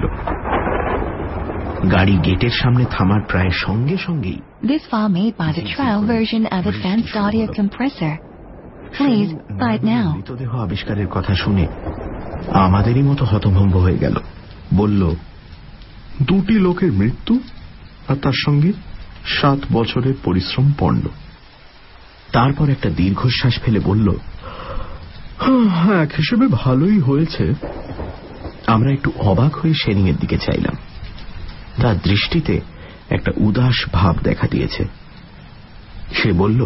গাড়ি গেটের সামনে থামার প্রায় সঙ্গে সঙ্গেই This file made by the trial version of Advanced Audio Compressor. Please buy it now. মৃতদেহ আবিষ্কারের কথা শুনে আমাদেরই মতো হতভম্ব হয়ে গেল। বলল, 2টি লোকের মৃত্যু আর তার সঙ্গে 7 বছরের পরিশ্রম পণ্ড। তারপর একটা দীর্ঘশ্বাস ফেলে বলল, হ্যাঁ, এক হিসেবে ভালোই হয়েছে। আমরা একটু অবাক হয়ে শেরিং এর দিকে চাইলাম। তার দৃষ্টিতে একটা উদাস ভাব দেখা দিয়েছে। সে বলল,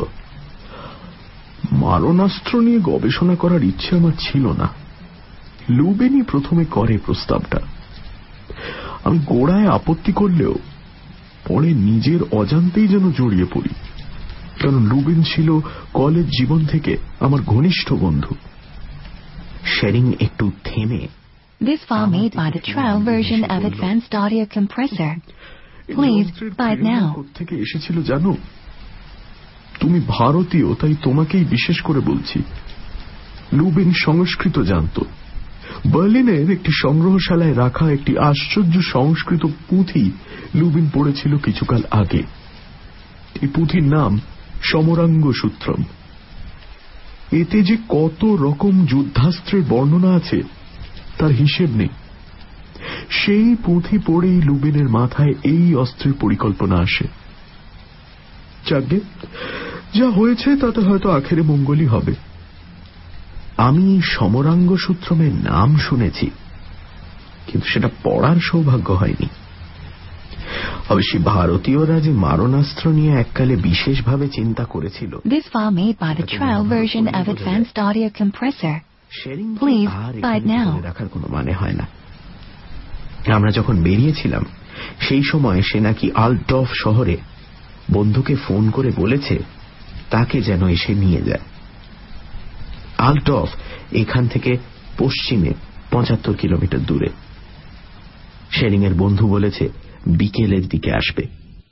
মারণাস্ত্র নিয়ে গবেষণা করার ইচ্ছে আমার ছিল না। লুবেনই প্রথমে করে প্রস্তাবটা। আমি গোড়ায় আপত্তি করলেও পরে নিজের অজান্তেই যেন জড়িয়ে পড়ি, কারণ লুবেন ছিল কলেজ জীবন থেকে আমার ঘনিষ্ঠ বন্ধু। শেরিং একটু থেমে, This file made by the trial version of Advanced Audio Compressor. Please buy it now. থেকে এসেছিল জানো? তুমি ভারতীয়, তাই তোমাকেই বিশেষ করে বলছি। লুবেন সংস্কৃত জানত। বার্লিনের একটি সংগ্রহশালায় রাখা একটি আশ্চর্য সংস্কৃত পুঁথি লুবেন পড়েছিল কিছুকাল আগে। এই পুঁথির নাম সমরাঙ্গ সূত্রম। এতে যে কত রকম যুদ্ধাস্ত্রের বর্ণনা আছে তার হিসেব নেই। সেই পুঁথি পড়েই লুবেনের মাথায় এই অস্ত্রের পরিকল্পনা আসে। যাকে যা হয়েছে তাতে হয়তো আখেরে মঙ্গলই হবে। আমি সমরাঙ্গ সূত্রমের নাম শুনেছি, কিন্তু সেটা পড়ার সৌভাগ্য হয়নি। অবশ্যই ভারতীয়রা যে মারণাস্ত্র নিয়ে এককালে বিশেষভাবে চিন্তা করেছিল। This file made by the trial version of Advanced Audio Compressor. Please buy it now. রাখার কোনো মানে হয় না। আমরা যখন বেরিয়েছিলাম সেই সময় সে নাকি আল্টফ শহরে বন্ধুকে ফোন করে বলেছে তাকে যেন এসে নিয়ে যায়। আল্টফ এখান থেকে পশ্চিমে 75 কিলোমিটার দূরে। শেরিং এর বন্ধু বলেছে বিকেলের দিকে আসবে।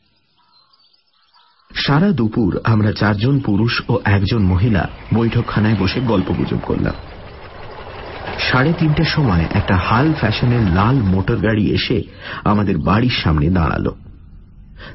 সারা দুপুর আমরা 4 জন পুরুষ ও 1 জন মহিলা বৈঠকখানায় বসে গল্পগুজব করলাম। 3:30টার সময় একটা হাল ফ্যাশনের লাল মোটর গাড়ি এসে আমাদের বাড়ির সামনে দাঁড়ালো।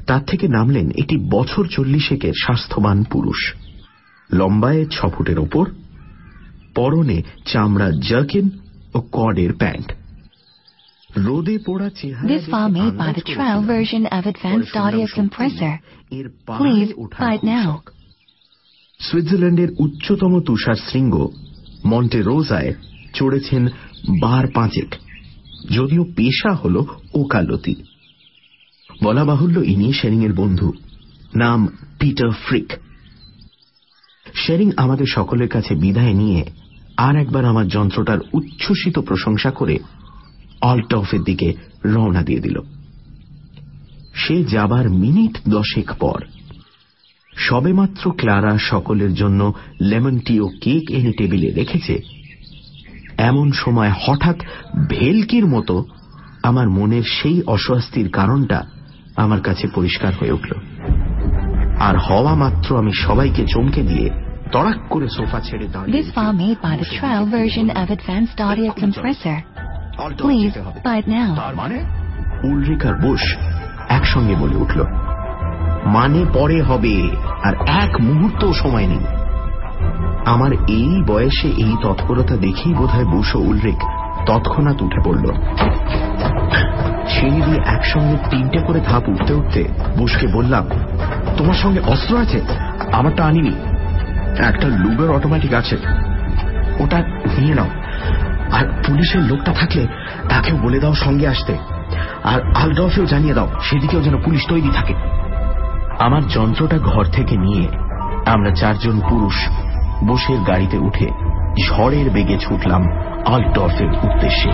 তার থেকে নামলেন একটি বছর 40 স্বাস্থ্যবান পুরুষ, লম্বায় 6 ফুটের ওপর, পরনে চামড়া জার্কিন ও কর্ডের প্যান্ট। রোদে পোড়া চেহারা। This file made by the trial version of Advanced Audio Compressor. Please buy it now. সুইজারল্যান্ডের উচ্চতম তুষার শৃঙ্গ মন্টে রোজায় চড়েছেন 5 যদিও পেশা হল ওকালতি। বলা বাহুল্য ইনি শেরিংয়ের বন্ধু, নাম পিটার ফ্রিক। শেরিং আমাদের সকলের কাছে বিদায় নিয়ে আর একবার আমার যন্ত্রটার উচ্ছ্বসিত প্রশংসা করে অল্টফের দিকে রওনা দিয়ে দিল। সে যাবার মিনিট 10 পর সবেমাত্র ক্লারা সকলের জন্য লেমন টি ও কেক এনে টেবিলে রেখেছে, এমন সময় হঠাৎ ভেলকির মতো আমার মনের সেই অস্বস্তির কারণটা আমার কাছে পরিষ্কার হয়ে উঠল। আর হওয়া মাত্র আমি সবাইকে চমকে দিয়ে তড়াক করে সোফা ছেড়ে দাঁড়িয়ে। This file made by the trial version of Advanced Audio Compressor. Please buy it now. তার মানে? উলরিক আর বুশ একসঙ্গে বলে উঠল, মানে পরে হবে, আর এক মুহূর্ত সময় নেই। আমার এই বয়সে এই তৎপরতা দেখেই বোধহয় বুশ ও উলরিক তৎক্ষণাৎ উঠে পড়ল। সিঁড়ি দিয়ে একসঙ্গে 3টে করে ধাপ উঠতে উঠতে বুশকে বললাম, তোমার সঙ্গে অস্ত্র আছে? আমারটা আনিনি। একটা লুগার অটোমেটিক আছে, ওটা নিয়ে নাও। আর পুলিশের লোকটা থাকলে তাকেও বলে দাও সঙ্গে আসতে, আর আলডর্ফেও জানিয়ে দাও সেদিকেও যেন পুলিশ তৈরি থাকে। আমার যন্ত্রটা ঘর থেকে নিয়ে আমরা 4 জন পুরুষ বুশের গাড়িতে উঠে ঝড়ের বেগে ছুটলাম আলডর্ফের উদ্দেশ্যে।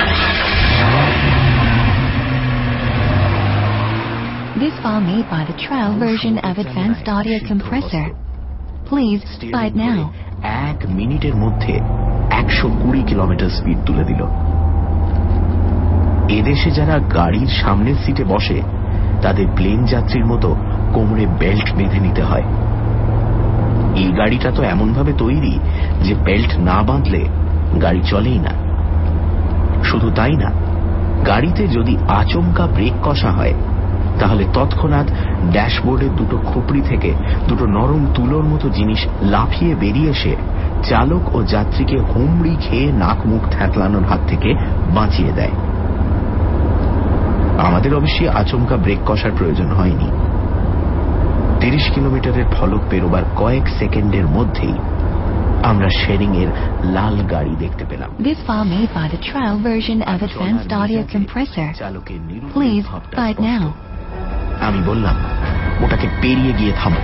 This file made by the trial version of Advanced Audio Compressor. Please buy it now. 1 মিনিটের মধ্যে 120 কিলোমিটার স্পিড তুলে দিল। এদেশে যারা গাড়ির সামনের সিটে বসে তাদের প্লেন যাত্রীর মতো কোমরে বেল্ট বেঁধে নিতে হয়। এই গাড়িটা তো এমনভাবে তৈরি যে বেল্ট না বাঁধলে গাড়ি চলেই না। শুধু তাই না, গাড়িতে যদি আচমকা ব্রেক কষা হয় তাহলে তৎক্ষণাৎ ড্যাশবোর্ডের 2টো খোপড়ি থেকে 2টো নরম তুলোর মতো জিনিস লাফিয়ে বেরিয়ে এসে চালক ও যাত্রীকে হুমড়ি খেয়ে নাক মুখ থ্যাতলানোর হাত থেকে বাঁচিয়ে দেয়। আমাদের অবশ্যই আচমকা ব্রেক কষার প্রয়োজন হয়নি। 30 কিলোমিটারের ফলক পেরোবার কয়েক সেকেন্ডের মধ্যেই আমরা শেরিং এর লাল গাড়ি দেখতে পেলাম। This file made by the trial version of Advanced Audio Compressor. Please buy it now. আমি বললাম, ওটাকে পেরিয়ে গিয়ে থামো।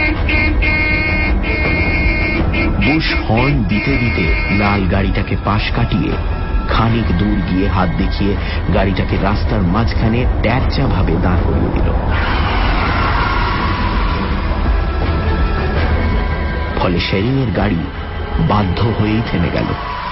বুশ হর্ন দিতে দিতে লাল গাড়িটাকে পাশ কাটিয়ে খানিক দূর গিয়ে হাত দেখিয়ে গাড়িটাকে রাস্তার মাঝখানে ট্যাচা ভাবে দাঁড় করিয়ে দিল। ফলে শেরিং এর গাড়ি বাধ্য হয়েই থেমে গেল।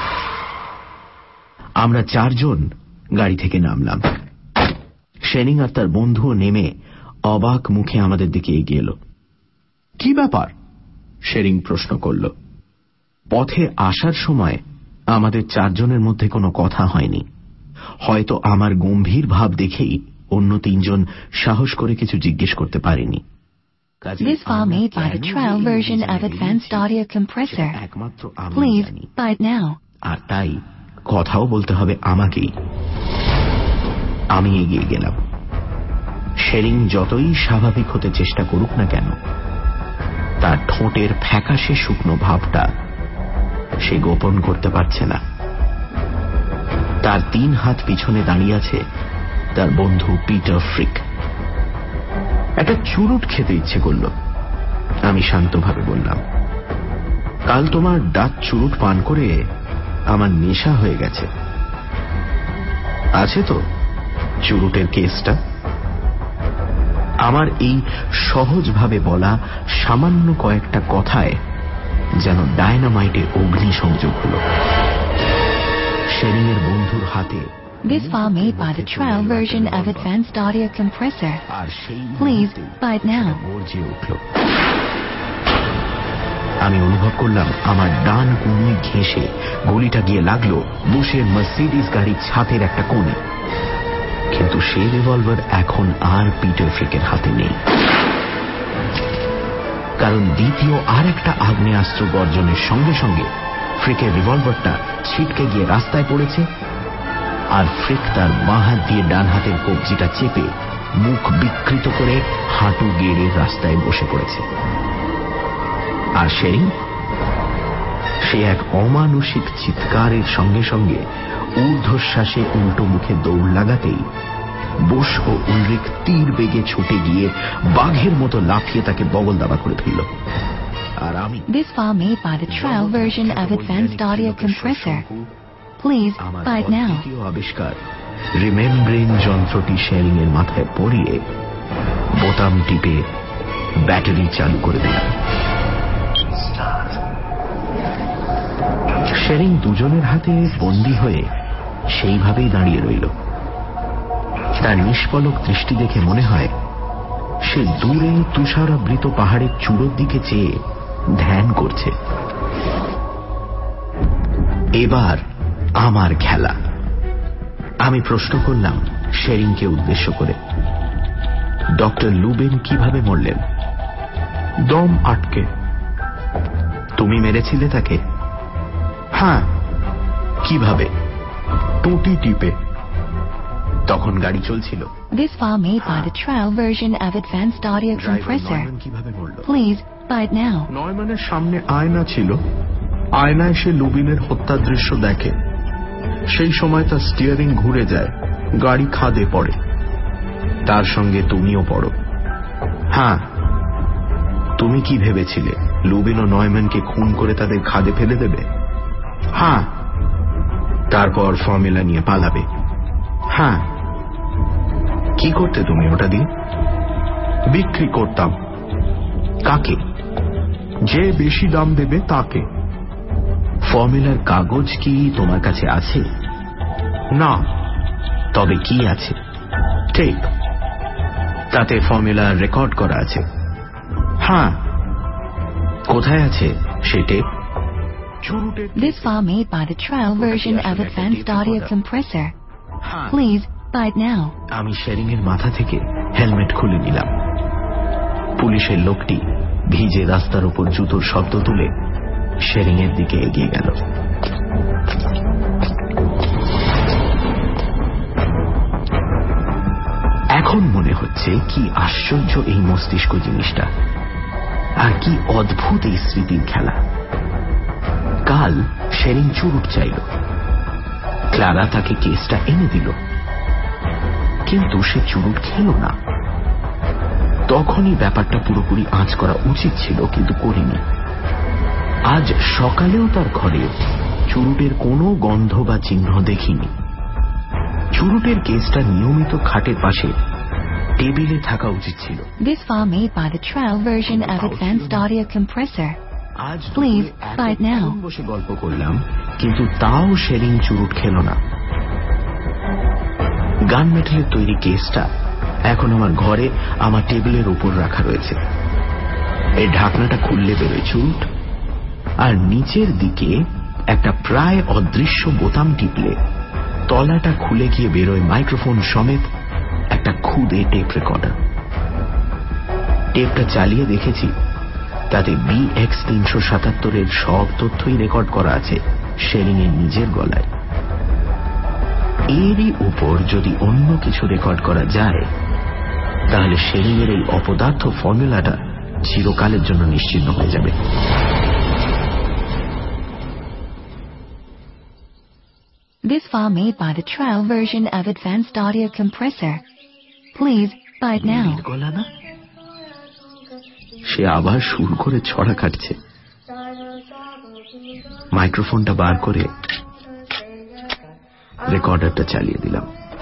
আমরা 4 জন গাড়ি থেকে নামলাম। শেরিং আর তার বন্ধুও নেমে অবাক মুখে আমাদের দিকে এগিয়ে এলো। কি ব্যাপার? শেরিং প্রশ্ন করল। পথে আসার সময় আমাদের 4 জনের মধ্যে কোনো কথা হয়নি। হয়তো আমার গম্ভীর ভাব দেখেই অন্য 3 জন সাহস করে কিছু জিজ্ঞেস করতে পারেনি। This file made by the trial version of Advanced Audio Compressor. Please buy it now. আর তাই কথাও বলতে হবে আমাকেই। আমি এগিয়ে গেলাম। শেরিং যতই স্বাভাবিক হতে চেষ্টা করুক না কেন, তার ঠোঁটের ফ্যাকাশে শুকনো ভাবটা সে গোপন করতে পারছে না। তার 3 হাত পিছনে দাঁড়িয়ে আছে তার বন্ধু পিটার ফ্রিক। একটা চুরুট খেতে ইচ্ছে করল। আমি শান্তভাবে বললাম, কাল তোমার ডাক চুরুট পান করে আমার নেশা হয়ে গেছে। আছে তো চুরুটের কেসটা? আমার এই সহজভাবে বলা সামান্য কয়েকটা কথায় যেন ডায়নামাইটে অগ্নি সংযোগ হল। শেরিং এর বন্ধুর হাতে This file made by the trial version of Advanced Audio Compressor. Please buy it now. আমি অনুভব করলাম আমার ডান কনুই ঘেঁষে গুলিটা গিয়ে লাগলো বুশের মার্সিডিজ গাড়ির ছাতের একটা কোণে। কিন্তু সেই রিভলভার এখন আর পিটার ফ্রিকের হাতে নেই, কারণ দ্বিতীয় আর একটা আগ্নেয়াস্ত্র গর্জনের সঙ্গে সঙ্গে ফ্রিকের রিভলভারটা ছিটকে গিয়ে রাস্তায় পড়েছে, আর ফ্রিক তার বাঁ হাত দিয়ে ডান হাতের কবজিটা চেপে মুখ বিকৃত করে হাঁটু গেড়ে রাস্তায় বসে পড়েছে। আর সেই সে এক অমানুষিক চিৎকারের সঙ্গে সঙ্গে ঊর্ধ্বশ্বাসে উল্টো মুখে দৌড় লাগাতেই বোস ও উলরিক তীর বেগে ছুটে গিয়ে বাঘের মতো লাফিয়ে তাকে বগল দাবা করে ফেলল। আর আমি This file made by the trial version of Advanced Audio Compressor. Please buy it now. দ্বিতীয় আবিষ্কার রিমেম্ব্রেন যন্ত্রটি শেরিং এর মাথায় পরিয়ে বোতাম টিপে ব্যাটারি চালু করে দিলাম। শেরিং দুজনের হাতে বন্দী হয়ে সেইভাবেই দাঁড়িয়ে রইল। তার নিষ্পলক দৃষ্টি দেখে মনে হয় সে দূরে তুষারাবৃত পাহাড়ের চূড়োর দিকে চেয়ে ধ্যান করছে। এবার আমার খেলা। আমি প্রশ্ন করলাম শেরিংকে উদ্দেশ্য করে, ডক্টর লুবেন কিভাবে মরলেন? দম আটকে। তুমি মেরেছিলে তাকে? হ্যাঁ। কিভাবে? টুটি টিপে। তখন গাড়ি চলছিল। This file made by the trial version of Advanced Audio Compressor. কিভাবে মরল? Please buy it now. নয়মানের সামনে আয়না ছিল। আয়নায় সে লুবিনের হত্যার দৃশ্য দেখে। সেই সময় তার স্টিয়ারিং ঘুরে যায়, গাড়ি খাদে পড়ে। তার সঙ্গে তুমিও পড়ো? হ্যাঁ। তুমি কি ভেবেছিলে লুবিন ও নয়ম্যানকে খুন করে তাদের খাদে ফেলে দেবে? হ্যাঁ। তারপর ফর্মুলা নিয়ে পালাবে? হ্যাঁ। কি করতে তুমি ওটা দিয়ে? বিক্রি করতাম। কাকে? যে বেশি দাম দেবে তাকে। ফর্মুলার কাগজ কি তোমার কাছে আছে? না। তবে কি আছে? টেপ। তাতে ফর্মুলা রেকর্ড করা আছে? হ্যাঁ। কোথায় আছে সে tape? This file made by the trial version of Advanced Audio Compressor. Please buy it now. আমি শেরিং এর মাথা থেকে হেলমেট খুলে নিলাম। পুলিশের লোকটি ভিজে রাস্তার উপর জুতোর শব্দ তুলে শেরিং এর দিকে এগিয়ে গেল। এখন মনে হচ্ছে কি আশ্চর্য এই মস্তিষ্ক জিনিসটা, আর কি অদ্ভুত এই স্মৃতির খেলা। কাল শেরিং চুরুট চাইল, ক্লারা তাকে কেসটা এনে দিল, কিন্তু সে চুরুট খেল না। তখনই ব্যাপারটা পুরোপুরি আঁচ করা উচিত ছিল, কিন্তু করিনি। আজ সকালেও তার ঘরে চুরুটের কোনো গন্ধ বা চিহ্ন দেখিনি। চুরুটের কেসটা নিয়মিত খাটের পাশে টেবিলে থাকা উচিত ছিল। This file made by the trial version of Advanced Audio Compressor. আজ Please buy it now. বসে গল্প করলাম, কিন্তু তাও শেরিং চুরুট খেল না। গান মেটালের তৈরি কেসটা এখন আমার ঘরে আমার টেবিলের উপর রাখা রয়েছে। এর ঢাকনাটা খুললে বেরোয় চুরুট, আর নিচের দিকে একটা প্রায় অদৃশ্য বোতাম টিপলে তলাটা খুলে গিয়ে বেরোয় মাইক্রোফোন সমেত একটা খুদে টেপ রেকর্ডার। টেপটা চালিয়ে দেখেছি, তাতে BX 377 সব তথ্যই রেকর্ড করা আছে শেরিং এর নিজের গলায়। এরই উপর যদি অন্য কিছু রেকর্ড করা যায়, তাহলে শেরিং এর এই অপদার্থ ফর্মুলাটা চিরকালের জন্য নিশ্চিহ্ন হয়ে যাবে। This file made by the trial version of Advanced Audio Compressor. Please buy it now. গলা না, সে আবার সুর করে ছড়া কাটছে। মাইক্রোফোনটা বার করে রেকর্ডারটা চালিয়ে দিলাম।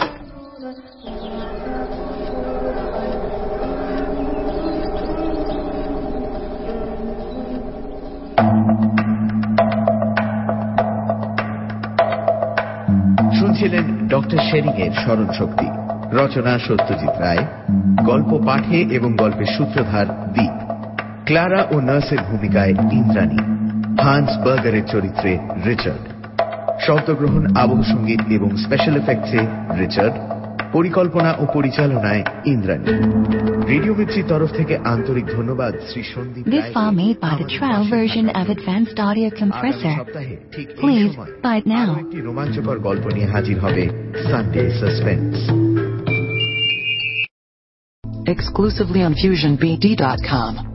শুনছিলেন ডক্টর শেরিং এর স্মরণ শক্তি। রচনা সত্যজিৎ রায়, গল্প পাঠে এবং গল্পের সূত্রধার দীপ, ক্লারা ও নার্সের ভূমিকায় ইন্দ্রাণী, হান্স বার্গারের চরিত্রে রিচার্ড, শব্দগ্রহণ, আবহ সঙ্গীত এবং স্পেশাল এফেক্টসে রিচার্ড, পরিকল্পনা ও পরিচালনায় ইন্দ্রাণী। রেডিও মির্চির তরফ থেকে আন্তরিক ধন্যবাদ Shri Sandeep. This file made by the trial version of Advanced Audio Compressor. Please buy it now. একটি রোমাঞ্চকর গল্প নিয়ে হাজির হবে Sunday suspense. Exclusively on FusionBD.com.